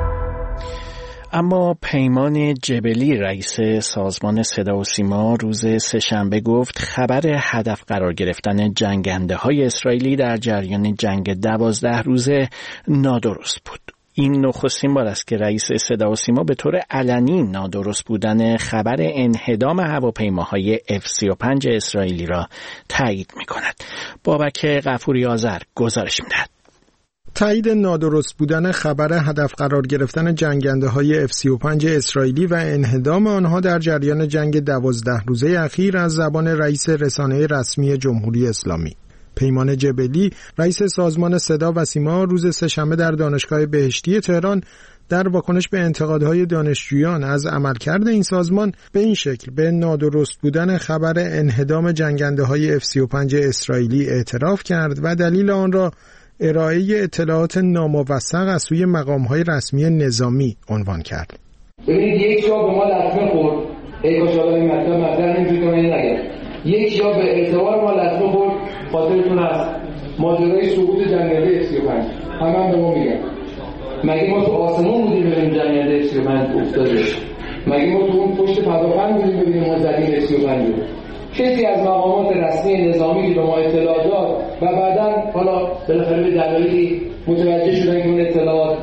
اما پیمان جبلی رئیس سازمان صدا و سیما روز سه‌شنبه گفت خبر هدف قرار گرفتن جنگنده های اسرائیلی در جریان جنگ دوازده روزه نادرست بود. این نخستین بار است که رئیس صدا و سیما به طور علنی نادرست بودن خبر انهدام هواپیماهای اف سی و پنج اسرائیلی را تایید می‌کند. بابک غفوری آذر گزارش می‌دهد. تایید نادرست بودن خبر هدف قرار گرفتن جنگنده‌های اف سی و پنج اسرائیلی و انهدام آنها در جریان جنگ دوازده روزه اخیر از زبان رئیس رسانه رسمی جمهوری اسلامی. پیمان جبلی رئیس سازمان صدا و سیما روز سه‌شنبه در دانشگاه بهشتی تهران در واکنش به انتقادهای دانشجویان از عملکرد این سازمان به این شکل به نادرست بودن خبر انهدام جنگنده‌های اف سی و پنج اسرائیلی اعتراف کرد و دلیل آن را ارائه اطلاعات ناموثق از سوی مقام‌های رسمی نظامی عنوان کرد. ببینید یک جا به ما لطمه خورد، ای کاش آقای این مطلب مطلب نمی‌شد من نگم. یک جا به اعتبار ما لطمه خورد، خاطرتون هست ماجرای سقوط جنگنده اف سی و پنج. همه هم به ما میگن مگه ما تو آسمون بودیم ببینیم جنگنده اف سی و پنج افتاده؟ مگه ما تو اون پشت پدافند بودیم ببینیم ما زدیم اف سی و پنج؟ کسی از مقامات رسمی نظامی که به ما اطلاع داد و بعداً حالا بالاخره به دلایلی متوجه شدن که اون اطلاعات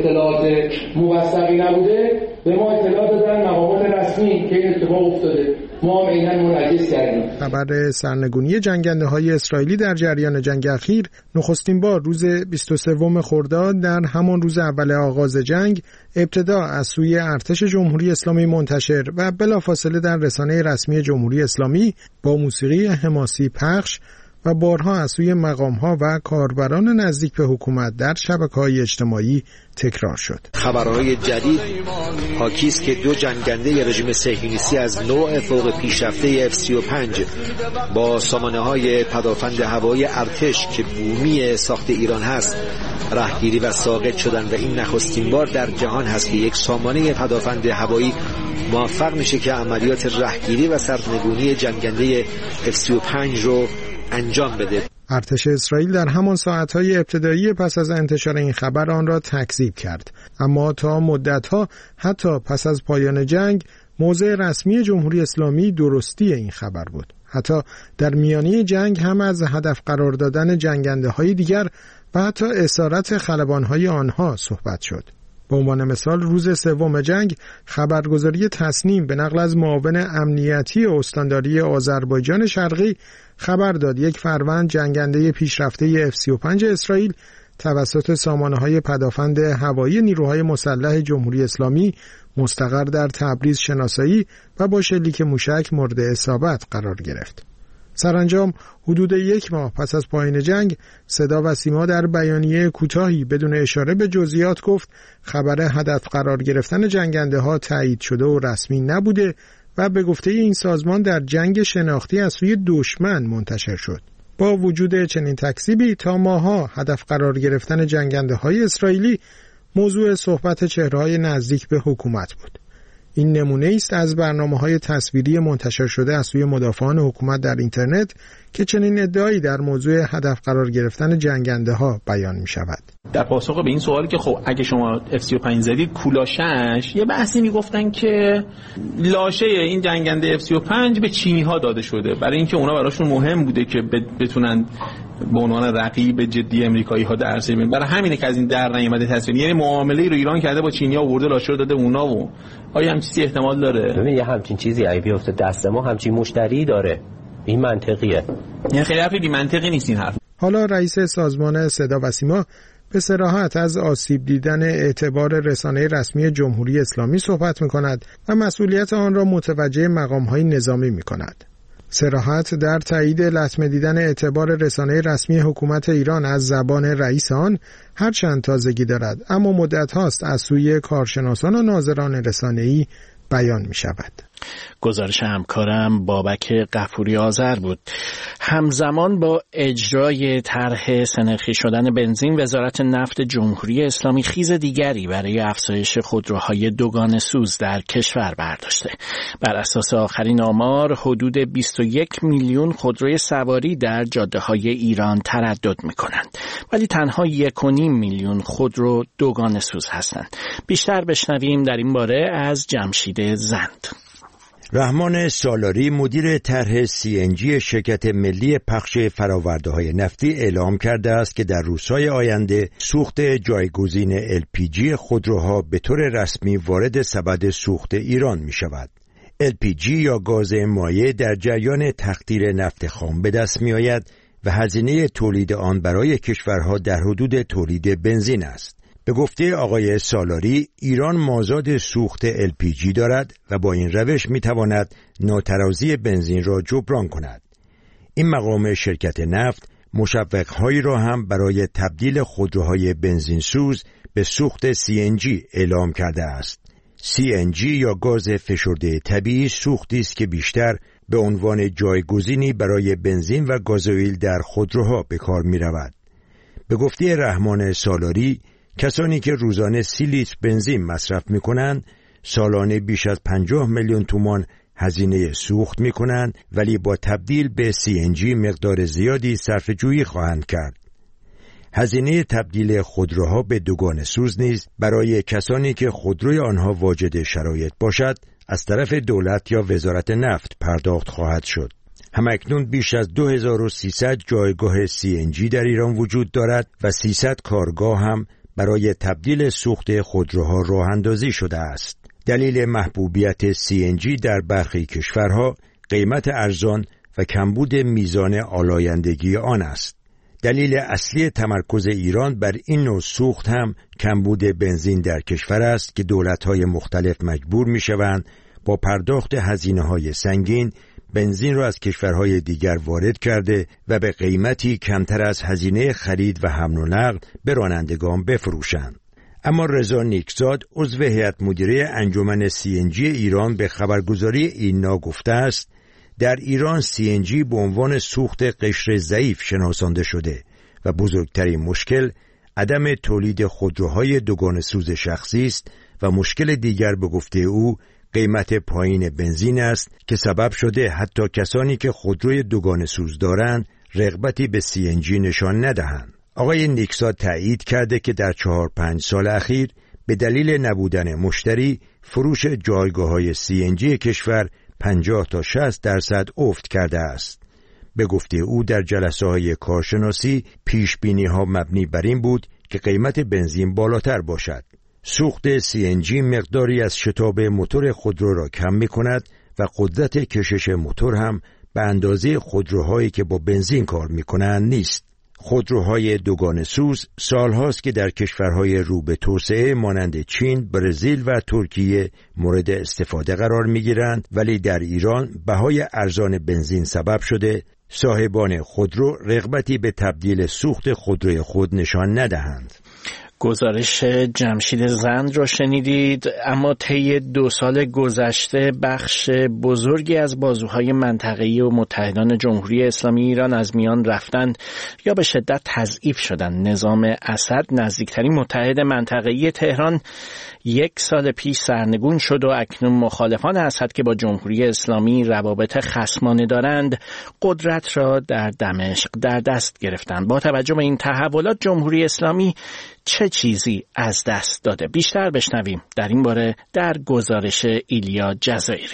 اطلاعات موثقی نبوده به ما اطلاع دادن مقامات رسمی که این اتفاق افتاده. ما هم عیناً منعکس کردیم. خبر سرنگونی جنگنده های اسرائیلی در جریان جنگ اخیر نخستین بار روز بیست و سوم خرداد در همان روز اول آغاز جنگ ابتدا از سوی ارتش جمهوری اسلامی منتشر و بلافاصله در رسانه رسمی جمهوری اسلامی با موسیقی حماسی پخش و بارها از سوی مقام‌ها و کاربران نزدیک به حکومت در شبکه‌های اجتماعی تکرار شد. خبرهای جدید حاکی است که دو جنگنده رژیم صهیونیستی از نوع فوق پیشرفته اف سی و پنج با سامانه‌های پدافند هوایی ارتش که بومی ساخت ایران هست رهگیری و ساقط شدند و این نخستین بار در جهان هست که یک سامانه پدافند هوایی موفق میشه که عملیات رهگیری و سرنگونی جنگنده اف سی و پنج رو انجام بده. ارتش اسرائیل در همان ساعتهای ابتدایی پس از انتشار این خبر آن را تکذیب کرد، اما تا مدتها حتی پس از پایان جنگ موضع رسمی جمهوری اسلامی درستی این خبر بود. حتی در میانه جنگ هم از هدف قرار دادن جنگنده های دیگر و حتی اسارت خلبانهای آنها صحبت شد. به عنوان مثال روز سوم جنگ خبرگزاری تصنیم به نقل از معاون امنیتی استانداری آذربایجان شرقی خبر داد یک فروند جنگنده پیشرفته اف سی و پنج اسرائیل توسط سامانه‌های پدافند هوایی نیروهای مسلح جمهوری اسلامی مستقر در تبریز شناسایی و با شلیک موشک مورد اصابت قرار گرفت. سرانجام حدود یک ماه پس از پایان جنگ صدا و سیما در بیانیه کوتاهی بدون اشاره به جزئیات گفت خبر هدف قرار گرفتن جنگنده ها تایید شده و رسمی نبوده و به گفته این سازمان در جنگ شناختی از سوی دشمن منتشر شد. با وجود چنین تکذیبی تا ماها هدف قرار گرفتن جنگنده های اسرائیلی موضوع صحبت چهره‌های نزدیک به حکومت بود. این نمونه است از برنامه‌های تصویری منتشر شده از سوی مدافعان حکومت در اینترنت که چنین ادعایی در موضوع هدف قرار گرفتن جنگنده‌ها بیان می‌شود. در پاسخ به این سوالی که خب اگه شما اف سی و پنج زدید کولاشش، یه بحثی میگفتن که لاشه این جنگنده اف سی و پنج به چینی‌ها داده شده برای اینکه اونا براشون مهم بوده که بتونن به عنوان رقیب جدی امریکایی‌ها در عرصه بین. برای همینه که از این در نیامده تصویر، یعنی معامله‌ای رو ایران کرده با چینی‌ها، آورده لاشه رو داده اونا. و آیا همین چیزی احتمال داره؟ ببین یه همچین چیزی اگه بیفته دست ما همچین مشتری داره، این منطقیه. یعنی خیلی حرف بی منطقی نیست این حرف. حالا رئیس سازمان صدا و سیما به صراحت از آسیب دیدن اعتبار رسانه رسمی جمهوری اسلامی صحبت می‌کند و مسئولیت آن را متوجه مقام‌های نظامی می‌کند. صراحت در تایید لطمه دیدن اعتبار رسانه رسمی حکومت ایران از زبان رئیس آن هرچند تازگی دارد، اما مدت هاست از سوی کارشناسان و ناظران رسانه‌ای بیان می شود. گزارش همکارم بابک غفوری آذر بود. همزمان با اجرای طرح سه‌نرخی شدن بنزین، وزارت نفت جمهوری اسلامی خیز دیگری برای افزایش خودروهای دوگانه سوز در کشور برداشته. بر اساس آخرین آمار حدود بیست و یک میلیون خودروی سواری در جاده‌های ایران تردد می‌کنند، ولی تنها یک و نیم میلیون خودرو دوگانه سوز هستند. بیشتر بشنویم در این باره از جمشید زند. رحمان سالاری مدیر طرح سی ان جی شرکت ملی پخش فرآورده‌های نفتی اعلام کرده است که در روزهای آینده سوخت جایگزین ال پی جی خودروها به طور رسمی وارد سبد سوخت ایران می شود. ال پی جی یا گاز مایع در جریان تقطیر نفت خام به دست می آید و هزینه تولید آن برای کشورها در حدود تولید بنزین است. به گفته آقای سالاری، ایران مازاد سوخت ال پی جی دارد و با این روش می تواند ناترازی بنزین را جبران کند. این مقام شرکت نفت مشوق‌هایی را هم برای تبدیل خودروهای بنزین سوز به سوخت سی ان جی اعلام کرده است. سی ان جی یا گاز فشرده طبیعی سوختی است که بیشتر به عنوان جایگزینی برای بنزین و گازوئیل در خودروها به کار می رود. به گفته رحمان سالاری، کسانی که روزانه سی لیتر بنزین مصرف می کنند سالانه بیش از پنجاه میلیون تومان هزینه سوخت می کنند، ولی با تبدیل به سی ان جی مقدار زیادی صرفه جویی خواهند کرد. هزینه تبدیل خودروها به دوگانه سوز نیز برای کسانی که خودروی آنها واجد شرایط باشد از طرف دولت یا وزارت نفت پرداخت خواهد شد. همکنون بیش از دو هزار و سیصد جایگاه سی ان جی در ایران وجود دارد و سیصد کارگاه هم برای تبدیل سوخت خودروها راه اندازی شده است. دلیل محبوبیت سی ان جی در برخی کشورها قیمت ارزان و کمبود میزان آلایندگی آن است. دلیل اصلی تمرکز ایران بر این نوع سوخت هم کمبود بنزین در کشور است که دولت‌های مختلف مجبور می‌شوند با پرداخت هزینه‌های سنگین بنزین را از کشورهای دیگر وارد کرده و به قیمتی کمتر از هزینه خرید و حمل و نقل به رانندگان بفروشند. اما رضا نیکزاد عضو هیئت مدیره انجمن سی ان جی ایران به خبرگزاری اینا گفته است در ایران سی ان جی به عنوان سوخت قشر ضعیف شناسانده شده و بزرگترین مشکل عدم تولید خودروهای دوگانه سوز شخصی است و مشکل دیگر به گفته او قیمت پایین بنزین است که سبب شده حتی کسانی که خودروی دوگانه سوز دارند رغبتی به سی ان جی نشان ندهند. آقای نیکزاد تایید کرده که در چهار پنج سال اخیر به دلیل نبودن مشتری فروش جایگاه‌های سی ان جی کشور پنجاه تا شصت درصد افت کرده است. به گفته او در جلسه‌های کارشناسی پیش‌بینی‌ها مبنی بر این بود که قیمت بنزین بالاتر باشد. سوخت سی ان جی مقداری از شتاب موتور خودرو را کم می‌کند و قدرت کشش موتور هم به اندازه خودروهایی که با بنزین کار می‌کنند نیست. خودروهای دوگانه سوز سالهاست که در کشورهای رو به توسعه مانند چین، برزیل و ترکیه مورد استفاده قرار می‌گیرند، ولی در ایران بهای ارزان بنزین سبب شده صاحبان خودرو رغبتی به تبدیل سوخت خودروی خود نشان ندهند. گزارش جمشید زند را شنیدید. اما طی دو سال گذشته بخش بزرگی از بازوهای منطقه‌ای و متحدان جمهوری اسلامی ایران از میان رفتند یا به شدت تضعیف شدند. نظام اسد نزدیکترین متحد منطقه‌ای تهران یک سال پیش سرنگون شد و اکنون مخالفان اسد که با جمهوری اسلامی روابط خصمانه دارند قدرت را در دمشق در دست گرفتند. با توجه به این تحولات جمهوری اسلامی چه چیزی از دست داده؟ بیشتر بشنویم در این باره در گزارش ایلیا جزایری.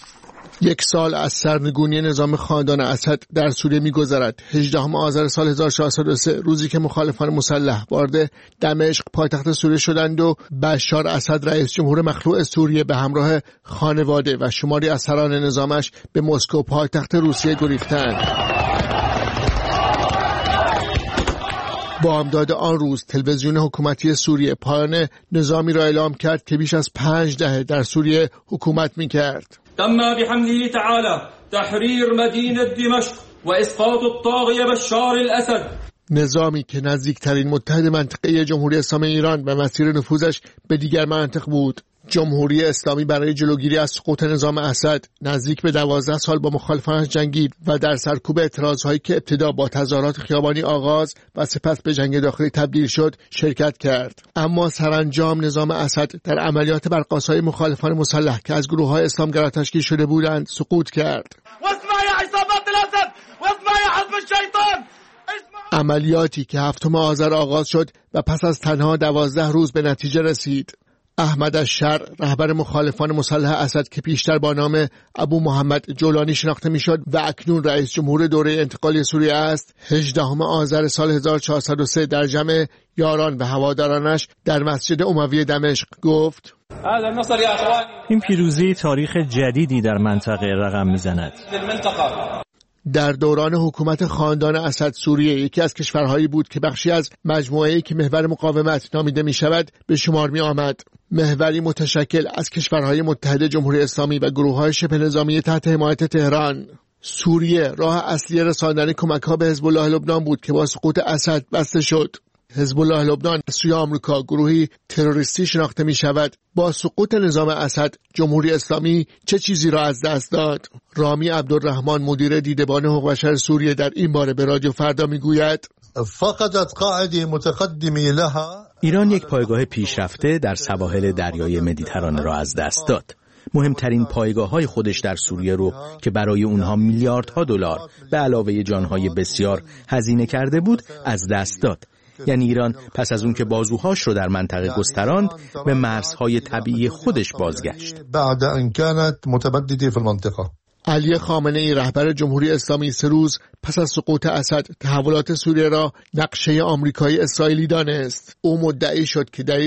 یک سال از سرنگونی نظام خاندان اسد در سوریه می‌گذرد. هجدهم آذر سال هزار و چهارصد و سه روزی که مخالفان مسلح وارد دمشق پایتخت سوریه شدند و بشار اسد رئیس جمهور مخلوع سوریه به همراه خانواده و شماری از سران نظامش به مسکو پایتخت روسیه گریختند. با امداد آن روز تلویزیون حکومتی سوریه پایان نظامی را اعلام کرد که بیش از پنج دهه در سوریه حکومت می‌کرد. تم بحمده تعالى تحرير مدينة دمشق وإسقاط الطاغية بشار الأسد. نظامی که نزدیکترین متحد منطقه جمهوری اسلامی ایران و مسیر نفوذش به دیگر مناطق بود. جمهوری اسلامی برای جلوگیری از سقوط نظام اسد نزدیک به دوازده سال با مخالفانش جنگید و در سرکوب اعتراضهایی که ابتدا با تظاهرات خیابانی آغاز و سپس به جنگ داخلی تبدیل شد شرکت کرد. اما سرانجام نظام اسد در عملیات بر قاسای مخالفان مسلح که از گروه‌های اسلامگرا تشکیل شده بودند سقوط کرد. عملیاتی که هفتم آذر آغاز شد و پس از تنها دوازده روز به نتیجه رسید. احمد الشر رهبر مخالفان مسلح اسد که پیشتر با نام ابو محمد جولانی شناخته میشد و اکنون رئیس جمهور دوره انتقالی سوریه است، هجدهم آذر سال هزار و چهارصد و سه در جمع یاران و هوادارانش در مسجد اموی دمشق گفت: این پیروزی تاریخ جدیدی در منطقه رقم میزند. در دوران حکومت خاندان اسد سوریه یکی از کشورهایی بود که بخشی از مجموعه‌ای که محور مقاومت نامیده می شود به شمار می آمد. محوری متشکل از کشورهای متحد جمهوری اسلامی و گروه‌های شبه نظامی تحت حمایت تهران. سوریه راه اصلی رساندن کمک‌ها به حزب الله لبنان بود که با سقوط اسد بسته شد. حزب الله لبنان از سوی آمریکا گروهی تروریستی شناخته می شود. با سقوط نظام اسد جمهوری اسلامی چه چیزی را از دست داد؟ رامی عبدالرحمن مدیر دیدبان حقوق بشر سوریه در این باره به رادیو فردا می گوید: فقدت قاعده متقدمی لها. ایران یک پایگاه پیشرفته در سواحل دریای مدیترانه را از دست داد. مهمترین پایگاه‌های خودش در سوریه رو که برای اونها میلیاردها دلار به علاوه جانهای بسیار هزینه کرده بود از دست داد. یعنی ایران پس از اون که بازوهاش رو در منطقه گستراند به مرزهای طبیعی خودش بازگشت. بعد ان كانت متبدده في المنطقه. علی خامنه‌ای رهبر جمهوری اسلامی سه روز پس از سقوط اسد تحولات سوریه را نقشه آمریکایی اسرائیلی دانست. او مدعی شد که دلیل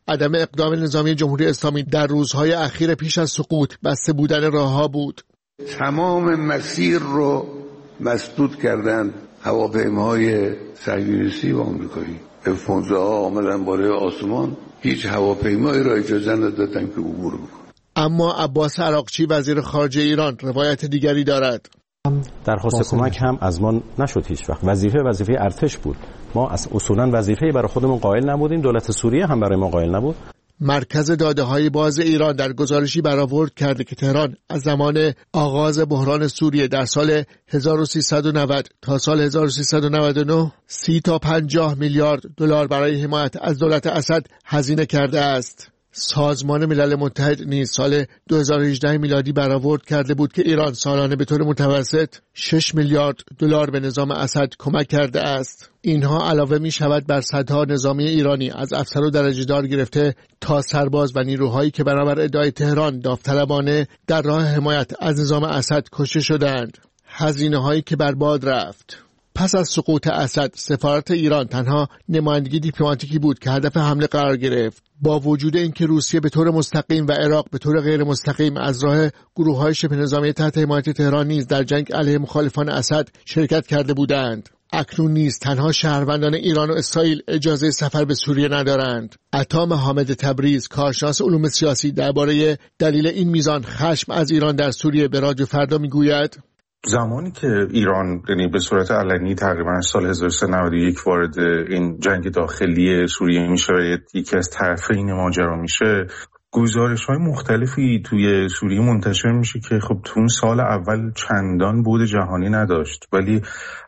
عدم اقدام نظامی جمهوری اسلامی در روزهای اخیر پیش از سقوط بسته بودن راهها بود. تمام مسیر رو مسدود کردند هواپیماهای صهیونیستی و آمریکایی. اف پانزده ها آمدن بالای آسمان، هیچ هواپیمایی را اجازه ندادن که عبور بکنه. اما عباس عراقچی وزیر خارجه ایران روایت دیگری دارد. درخواست کمک هم از ما نشد هیچ وقت. وظیفه وظیفه ارتش بود. ما از اصولا وظیفه‌ای برای خودمون قائل نبودیم، دولت سوریه هم برای ما قائل نبود. مرکز داده‌های باز ایران در گزارشی برآورد کرده که تهران از زمان آغاز بحران سوریه در سال هزار و سیصد و نود تا سال هزار و سیصد و نود و نه سی تا پنجاه میلیارد دلار برای حمایت از دولت اسد هزینه کرده است. سازمان ملل متحد نیز سال دو هزار و هجده میلادی برآورد کرده بود که ایران سالانه به طور متوسط شش میلیارد دلار به نظام اسد کمک کرده است. اینها علاوه می شود بر صدها نظامی ایرانی از افسر و درجه‌دار گرفته تا سرباز و نیروهایی که بنابر ادعای تهران داوطلبانه در راه حمایت از نظام اسد کشته شدند. هزینه‌هایی که برباد رفت. پس از سقوط اسد سفارت ایران تنها نمایندگی دیپلماتیکی بود که هدف حمله قرار گرفت. با وجود اینکه روسیه به طور مستقیم و عراق به طور غیر مستقیم از راه گروه‌های شبه نظامی تحت حمایت تهران نیز در جنگ علیه مخالفان اسد شرکت کرده بودند، اکنون نیز تنها شهروندان ایران و اسرائیل اجازه سفر به سوریه ندارند. عطا محمد تبریز، کارشناس علوم سیاسی، درباره دلیل این میزان خشم از ایران در سوریه به رادیو فردا میگوید: زمانی که ایران یعنی به صورت علنی تقریبا از سال هزار و سیصد و نود و یک وارد این جنگ داخلی سوریه میشه و یکی از طرفین ماجرا میشه، گزارش‌های مختلفی توی سوریه منتشر میشه که خب تو اون سال اول چندان بود جهانی نداشت، ولی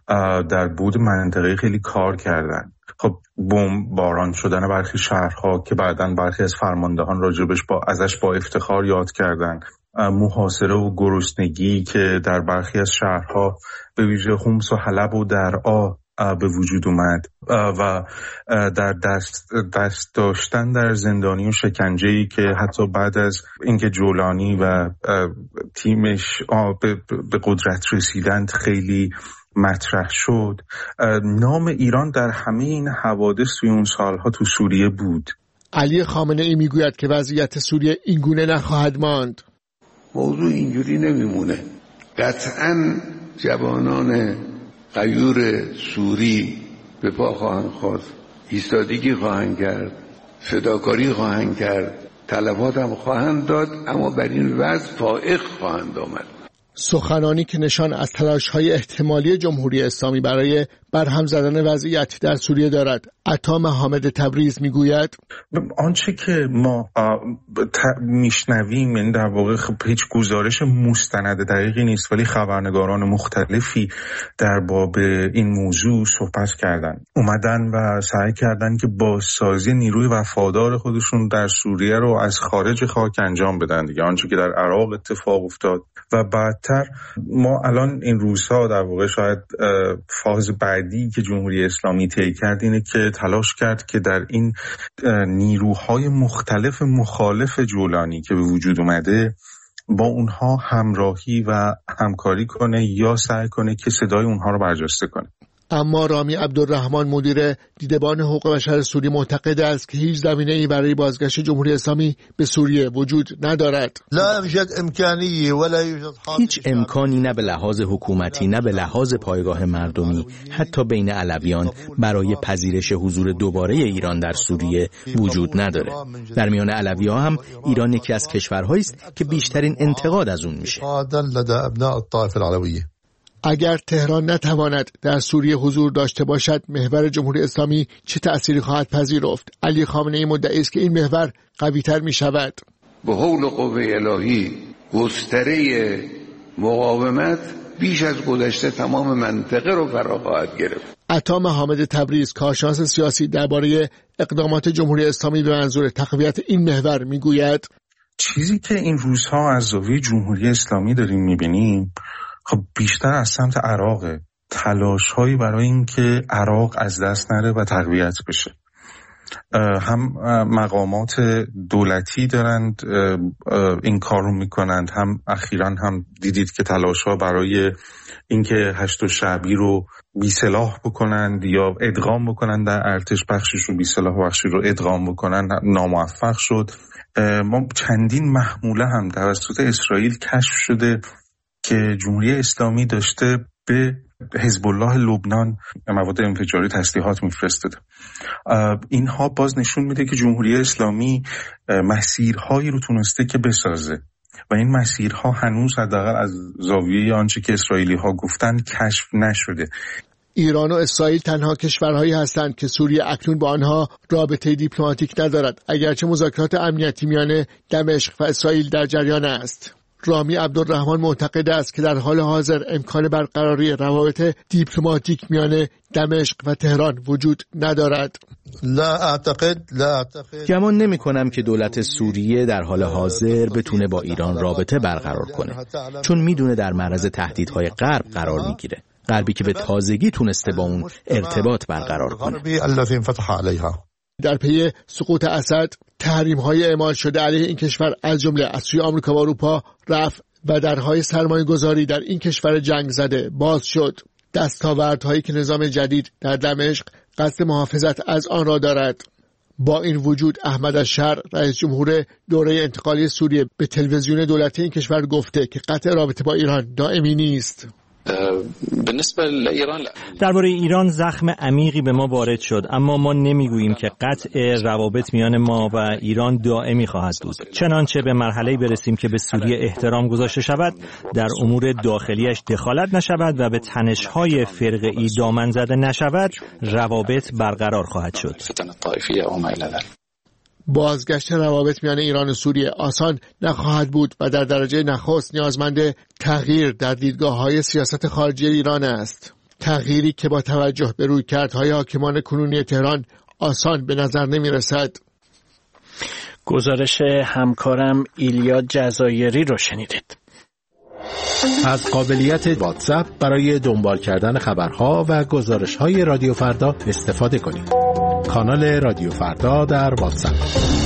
در بود منطقه‌ای خیلی کار کردن. خب بمب باران شدن برخی شهرها که بعداً برخی از فرماندهان راجبش با ازش با افتخار یاد کردن، محاصره و گرسنگی که در برخی از شهرها به ویژه حمص و حلب و درعا به وجود اومد و در دست, دست داشتن در زندانی و شکنجه‌ای که حتی بعد از اینکه جولانی و تیمش به قدرت رسیدند خیلی مطرح شد. نام ایران در همه این حوادث توی اون سالها تو سوریه بود. علی خامنه‌ای میگوید که وضعیت سوریه اینگونه نخواهد ماند. موضوع اینجوری نمیمونه. قطعاً جوانان غیور سوری به پا خواهند خواست، ایستادگی خواهند کرد، فداکاری خواهند کرد، تلفات هم خواهند داد، اما بر این وضع فائق خواهند آمد. سخنانی که نشان از تلاش‌های احتمالی جمهوری اسلامی برای برهم زدن وضعیت در سوریه دارد. عطا محمد تبریز میگوید: آنچه که ما میشنویم، این در واقع هیچ گزارش مستند دقیقی نیست، ولی خبرنگاران مختلفی در باب این موضوع صحبت کردن، اومدن و سعی کردن که بازسازی نیروی وفادار خودشون در سوریه رو از خارج خاک انجام بدن دیگه، آنچه که در عراق اتفاق افتاد و بعدتر ما الان این روزها در واقع شاید فاز بعدی که جمهوری اسلامی طی کرد اینه که تلاش کرد که در این نیروهای مختلف مخالف جولانی که به وجود اومده با اونها همراهی و همکاری کنه یا سعی کنه که صدای اونها رو برجسته کنه. اما رامی عبدالرحمن مدیر دیدبان حقوق بشر سوریه معتقد است که هیچ زمینه‌ای برای بازگشت جمهوری اسلامی به سوریه وجود ندارد. هیچ امکانی نه به لحاظ حکومتی نه به لحاظ پایگاه مردمی حتی بین علویان برای پذیرش حضور دوباره ایران در سوریه وجود نداره. در میان علوی‌ها هم ایران یکی از کشورهایی است که بیشترین انتقاد از اون میشه. اگر تهران نتواند در سوریه حضور داشته باشد، محور جمهوری اسلامی چه تأثیری خواهد پذیرفت؟ علی خامنه‌ای مدعی است که این محور قوی‌تر می شود. به حول قوه الهی گستره مقاومت بیش از گذشته تمام منطقه رو فرا خواهد گرفت. عطا محمد تبریز، کارشناس سیاسی، درباره اقدامات جمهوری اسلامی به منظور تقویت این محور میگوید: چیزی که این روزها از زاویه جمهوری اسلامی داریم می‌بینیم خب بیشتر از سمت عراقه، تلاش‌هایی برای این که عراق از دست نره و تقویت بشه. هم مقامات دولتی دارند این کار رو میکنند، هم اخیراً هم دیدید که تلاش‌ها برای اینکه هشت شعبی رو بی سلاح بکنند یا ادغام بکنند در ارتش، بخششون بی سلاح بخشی رو ادغام بکنند ناموفق شد. ما چندین محموله هم توسط اسرائیل کشف شده که جمهوری اسلامی داشته به حزب الله لبنان مواد انفجاری تسلیحات میفرستاده. اینها باز نشون میده که جمهوری اسلامی مسیرهایی رو تونسته که بسازه و این مسیرها هنوز حداقل از زاویه آنچه که اسرائیلی ها گفتن کشف نشده. ایران و اسرائیل تنها کشورهایی هستند که سوریه اکنون با آنها رابطه دیپلماتیک ندارد، اگرچه مذاکرات امنیتی میان دمشق و اسرائیل در جریان است. رامی عبدالرحمن معتقد است که در حال حاضر امکان برقراری روابط دیپلماتیک میان دمشق و تهران وجود ندارد. لا اعتقد لا اعتقد گمان نمی کنم که دولت سوریه در حال حاضر بتونه با ایران رابطه برقرار کنه، چون میدونه در معرض تهدیدهای غرب قرار میگیره، غربی که به تازگی تونسته با اون ارتباط برقرار کنه. در پی سقوط اسد تحریم‌های اعمال شده علیه این کشور از جمله از سوی آمریکا و اروپا رفت و درهای سرمایه‌گذاری در این کشور جنگ زده باز شد. دستاوردهایی که نظام جدید در دمشق قصد محافظت از آن را دارد. با این وجود احمد الشر رئیس جمهور دوره انتقالی سوریه به تلویزیون دولتی این کشور گفته که قطع رابطه با ایران دائمی نیست. درباره ایران زخم عمیقی به ما وارد شد، اما ما نمیگوییم که قطع روابط میان ما و ایران دائمی خواهد بود. چنانچه به مرحله‌ای برسیم که به سوریه احترام گذاشته شود، در امور داخلیش دخالت نشود و به تنش‌های فرقه‌ای دامن زده نشود، روابط برقرار خواهد شد. بازگشت روابط میان ایران و سوریه آسان نخواهد بود و در درجه نخست نیازمند تغییر در دیدگاه‌های سیاست خارجی ایران است. تغییری که با توجه به رویکردهای حاکمان کنونی تهران آسان به نظر نمی‌رسد. گزارش همکارم ایلیا جزایری رو شنیدید. از قابلیت واتساپ برای دنبال کردن خبرها و گزارش‌های رادیو فردا استفاده کنید. کانال رادیو فردا در واتساپ.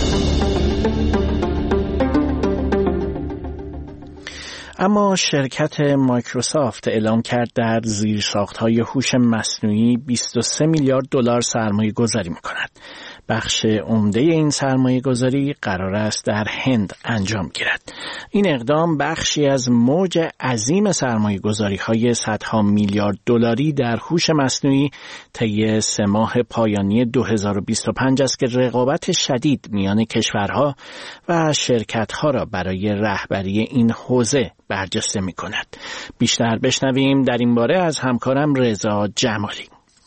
اما شرکت مایکروسافت اعلام کرد در زیرساخت‌های هوش مصنوعی بیست و سه میلیارد دلار سرمایه گذاری می‌کند. بخش عمده این سرمایه گذاری قرار است در هند انجام گیرد. این اقدام بخشی از موج عظیم سرمایه گذاری های صدها میلیارد دلاری در هوش مصنوعی طی سه ماه پایانی دو هزار و بیست و پنج است که رقابت شدید میان کشورها و شرکت‌ها را برای رهبری این حوزه برجسته می‌کند. بیشتر بشنویم در این باره از همکارم رضا جمالی.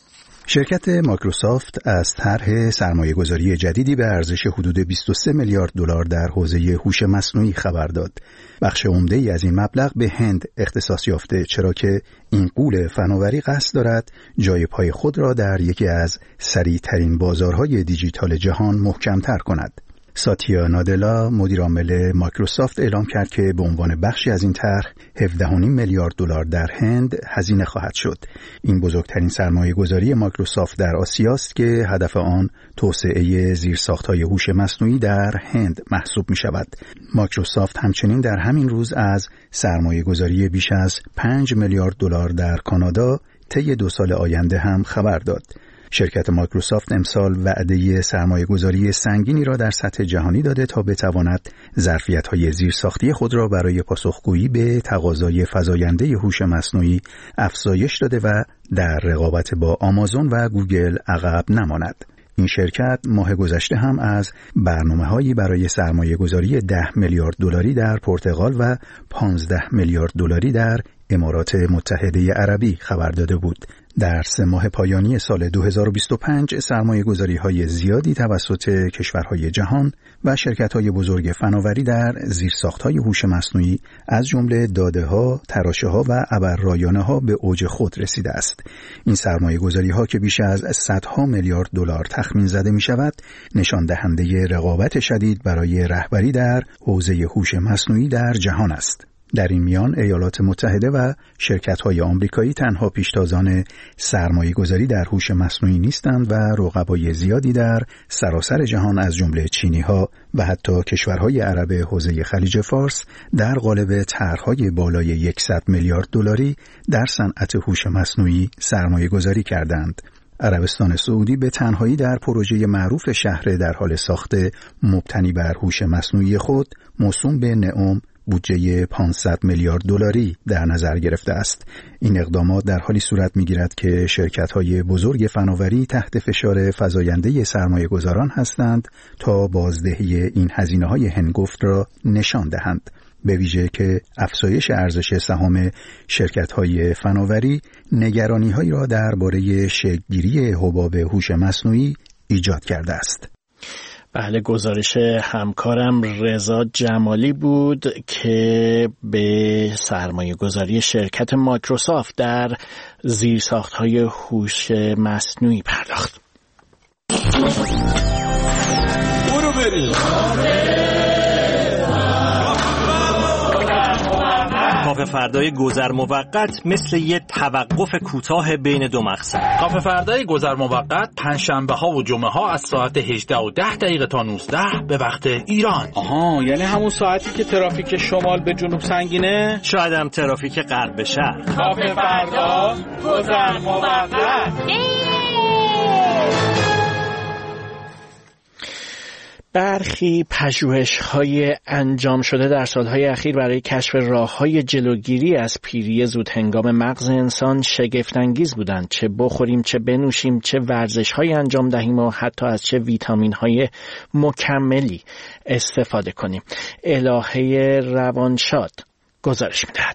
شرکت مایکروسافت از طرح سرمایه‌گذاری جدیدی به ارزش حدود بیست و سه میلیارد دلار در حوزه هوش مصنوعی خبر داد. بخش عمده‌ای از این مبلغ به هند اختصاص یافته، چرا که این غول فناوری قصد دارد جای پای خود را در یکی از سریع‌ترین بازارهای دیجیتال جهان محکم‌تر کند. ساتیا نادلا مدیر عامل مایکروسافت اعلام کرد که به عنوان بخشی از این طرح هفده و نیم میلیارد دلار در هند هزینه خواهد شد. این بزرگترین سرمایه گذاری مایکروسافت در آسیاست که هدف آن توسعه زیرساخت‌های هوش مصنوعی در هند محسوب می شود. مایکروسافت همچنین در همین روز از سرمایه گذاری بیش از پنج میلیارد دلار در کانادا طی دو سال آینده هم خبر داد. شرکت مایکروسافت امسال وعده سرمایه‌گذاری سنگینی را در سطح جهانی داده تا بتواند ظرفیت‌های زیرساختی خود را برای پاسخگویی به تقاضای فزاینده هوش مصنوعی افزایش داده و در رقابت با آمازون و گوگل عقب نماند. این شرکت ماه گذشته هم از برنامه‌هایی برای سرمایه‌گذاری ده میلیارد دلاری در پرتغال و پانزده میلیارد دلاری در امارات متحده عربی خبر داده بود. در سه ماه پایانی سال دو هزار و بیست و پنج سرمایه‌گذاری‌های زیادی توسط کشورهای جهان و شرکت‌های بزرگ فناوری در زیرساخت‌های هوش مصنوعی از جمله داده‌ها، تراشه‌ها و ابررایانه‌ها به اوج خود رسیده است. این سرمایه‌گذاری‌ها که بیش از صدها میلیارد دلار تخمین زده می‌شود، نشان دهنده رقابت شدید برای رهبری در حوزه هوش مصنوعی در جهان است. در این میان ایالات متحده و شرکت‌های آمریکایی تنها پیشتازان سرمایه‌گذاری در هوش مصنوعی نیستند و رقبای زیادی در سراسر جهان از جمله چینی‌ها و حتی کشورهای عرب حوزه خلیج فارس در قالب طرح‌های بالای صد میلیارد دلاری در صنعت هوش مصنوعی سرمایه‌گذاری کردند. عربستان سعودی به تنهایی در پروژه معروف شهر در حال ساخت مبتنی بر هوش مصنوعی خود موسوم به نئوم بودجه پانصد میلیارد دلاری در نظر گرفته است. این اقدامات در حالی صورت می‌گیرد که شرکت‌های بزرگ فناوری تحت فشار فزاینده سرمایه‌گذاران هستند تا بازدهی این هزینه‌های هنگفت را نشان دهند، به ویژه که افزایش ارزش سهام شرکت‌های فناوری نگرانی‌هایی را درباره شکل‌گیری حباب هوش مصنوعی ایجاد کرده است. بله، گزارش همکارم رضا جمالی بود که به سرمایه گذاری شرکت مایکروسافت در زیرساخت‌های هوش مصنوعی پرداخت. برو بریم. کافه فردای گذر موقت مثل یه توقف کوتاه بین دو مقصد. کافه فردای گذر موقت پنجشنبه ها و جمعه ها از ساعت هجده و ده دقیقه تا نوزده به وقت ایران. آها، یعنی همون ساعتی که ترافیک شمال به جنوب سنگینه؟ شاید هم ترافیک غرب به شرق. کافه فردا گذر موقت. برخی پژوهش‌های انجام شده در سالهای اخیر برای کشف راه‌های جلوگیری از پیری زودهنگام مغز انسان شگفت‌انگیز بودند. چه بخوریم، چه بنوشیم، چه ورزش‌هایی انجام دهیم و حتی از چه ویتامین‌های مکملی استفاده کنیم. الهه روانشاد گزارش می‌دهد.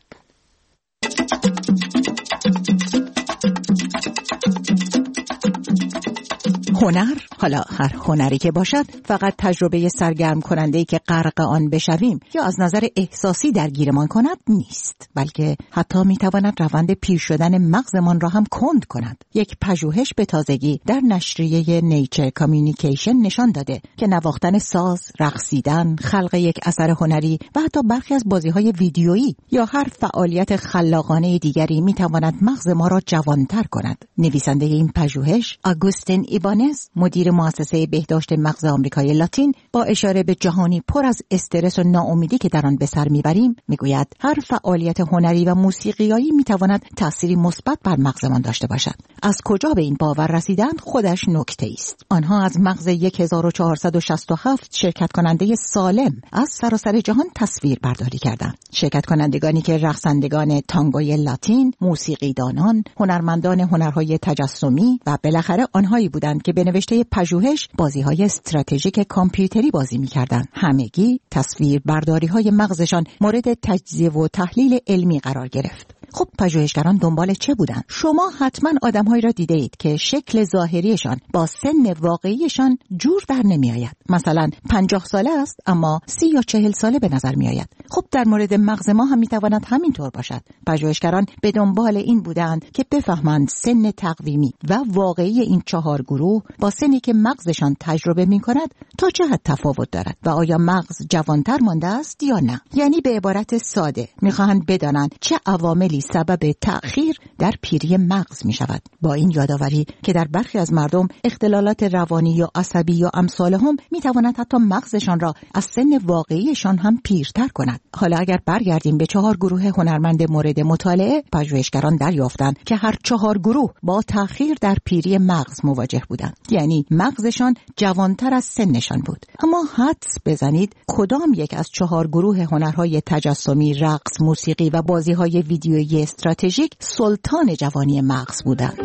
هنر، حالا هر هنری که باشد، فقط تجربه سرگرم کننده‌ای که غرق آن بشویم یا از نظر احساسی درگیرمان کند نیست، بلکه حتی میتواند روند پیر شدن مغزمان را هم کند کند. یک پژوهش به تازگی در نشریه نیچر کامیونیکیشن نشان داده که نواختن ساز، رقصیدن، خلق یک اثر هنری و حتی برخی از بازی‌های ویدیویی یا هر فعالیت خلاقانه دیگری میتواند مغز ما را جوانتر کند. نویسنده این پژوهش، آگوستین ایبانز، مدیر مؤسسه بهداشت مغز آمریکای لاتین، با اشاره به جهانی پر از استرس و ناامیدی که در آن به سر میبریم، میگوید هر فعالیت هنری و موسیقیایی میتواند تأثیری مثبت بر مغزمان داشته باشد. از کجا به این باور رسیدند خودش نکته است. آنها از مغز هزار و چهارصد و شصت و هفت شرکت کننده سالم از سراسر جهان تصویر برداری کردند. شرکت کنندگانی که رقصندگان تانگوی لاتین، موسیقیدانان، هنرمندان هنرهای تجسمی و بالاخره آنهایی بودند که به نوشته پژوهش بازی‌های استراتژیک کامپیوتری بازی می‌کردند. همگی تصویر برداری‌های مغزشان مورد تجزیه و تحلیل علمی قرار گرفت. خب پژوهشگران دنبال چه بودند؟ شما حتما آدم‌هایی را دیده اید که شکل ظاهریشان با سن واقعیشان جور در نمی‌آید. مثلا پنجاه ساله است اما سی یا چهل ساله به نظر می‌آید. خب در مورد مغز ما هم می‌تواند همینطور باشد. پژوهشگران به دنبال این بودند که بفهمند سن تقویمی و واقعی این چهار گروه با سنی که مغزشان تجربه می‌کند تا چه حد تفاوت دارد و آیا مغز جوانتر مانده است یا نه. یعنی به عبارت ساده می‌خواهند بدانند چه عواملی سبب تأخیر در پیری مغز می‌شود. با این یادآوری که در برخی از مردم اختلالات روانی یا عصبی یا امثال هم می‌تواند حتی مغزشان را از سن واقعیشان هم پیرتر کند. حالا اگر برگردیم به چهار گروه هنرمند مورد مطالعه، پژوهشگران دریافتند که هر چهار گروه با تأخیر در پیری مغز مواجه بودند. یعنی مغزشان جوانتر از سنشان بود. اما حدس بزنید کدام یک از چهار گروه هنرهای تجسمی، رقص، موسیقی و بازی‌های ویدیویی استراتژیک سلطان جوانی مغز بودند.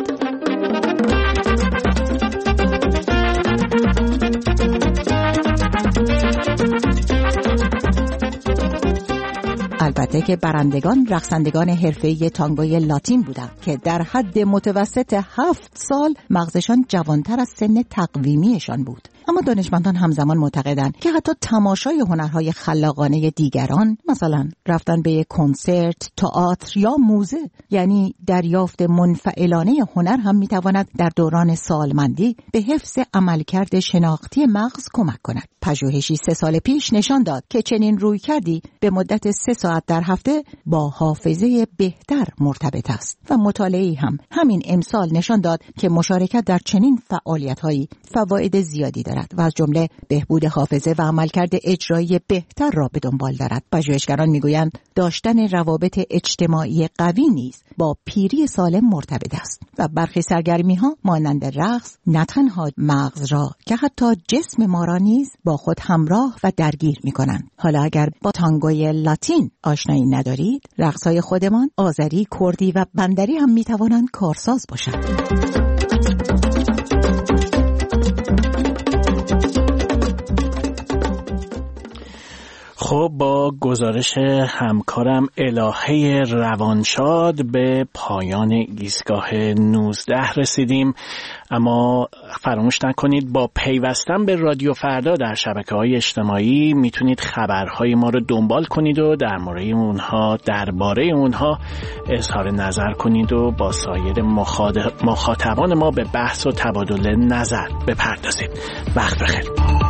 البته که برندگان رقصندگان حرفه‌ای تانگوی لاتین بودند که در حد متوسط هفت سال مغزشان جوانتر از سن تقویمیشان بود. اما دانشمندان همزمان معتقدند که حتی تماشای هنرهای خلاقانه دیگران، مثلا رفتن به یک کنسرت، تئاتر یا موزه، یعنی دریافت منفعلانه هنر هم میتواند در دوران سالمندی به حفظ عملکرد شناختی مغز کمک کند. پژوهشی سه سال پیش نشان داد که چنین رویکردی به مدت سه ساعت در هفته با حافظه بهتر مرتبط است و مطالعه‌ای هم همین امسال نشان داد که مشارکت در چنین فعالیت‌هایی فواید زیادی دارد و از جمله بهبود حافظه و عملکرد اجرایی بهتر را به دنبال دارد. پژوهشگران میگویند داشتن روابط اجتماعی قوی نیز با پیری سالم مرتبط است و برخی سرگرمی‌ها مانند رقص نه تنها مغز را که حتی جسم ما را نیز با خود همراه و درگیر می‌کنند. حالا اگر با تانگوی لاتین آشنایی ندارید، رقص‌های خودمان آذری، کردی و بندری هم می‌توانند کارساز باشند. خب با گزارش همکارم الهه روانشاد به پایان ایستگاه نوزده رسیدیم، اما فراموش نکنید با پیوستن به رادیو فردا در شبکه‌های اجتماعی میتونید خبرهای ما رو دنبال کنید و در مورد اونها درباره اونها اظهار نظر کنید و با سایر مخاطبان ما به بحث و تبادل نظر بپردازید. وقت بخیر.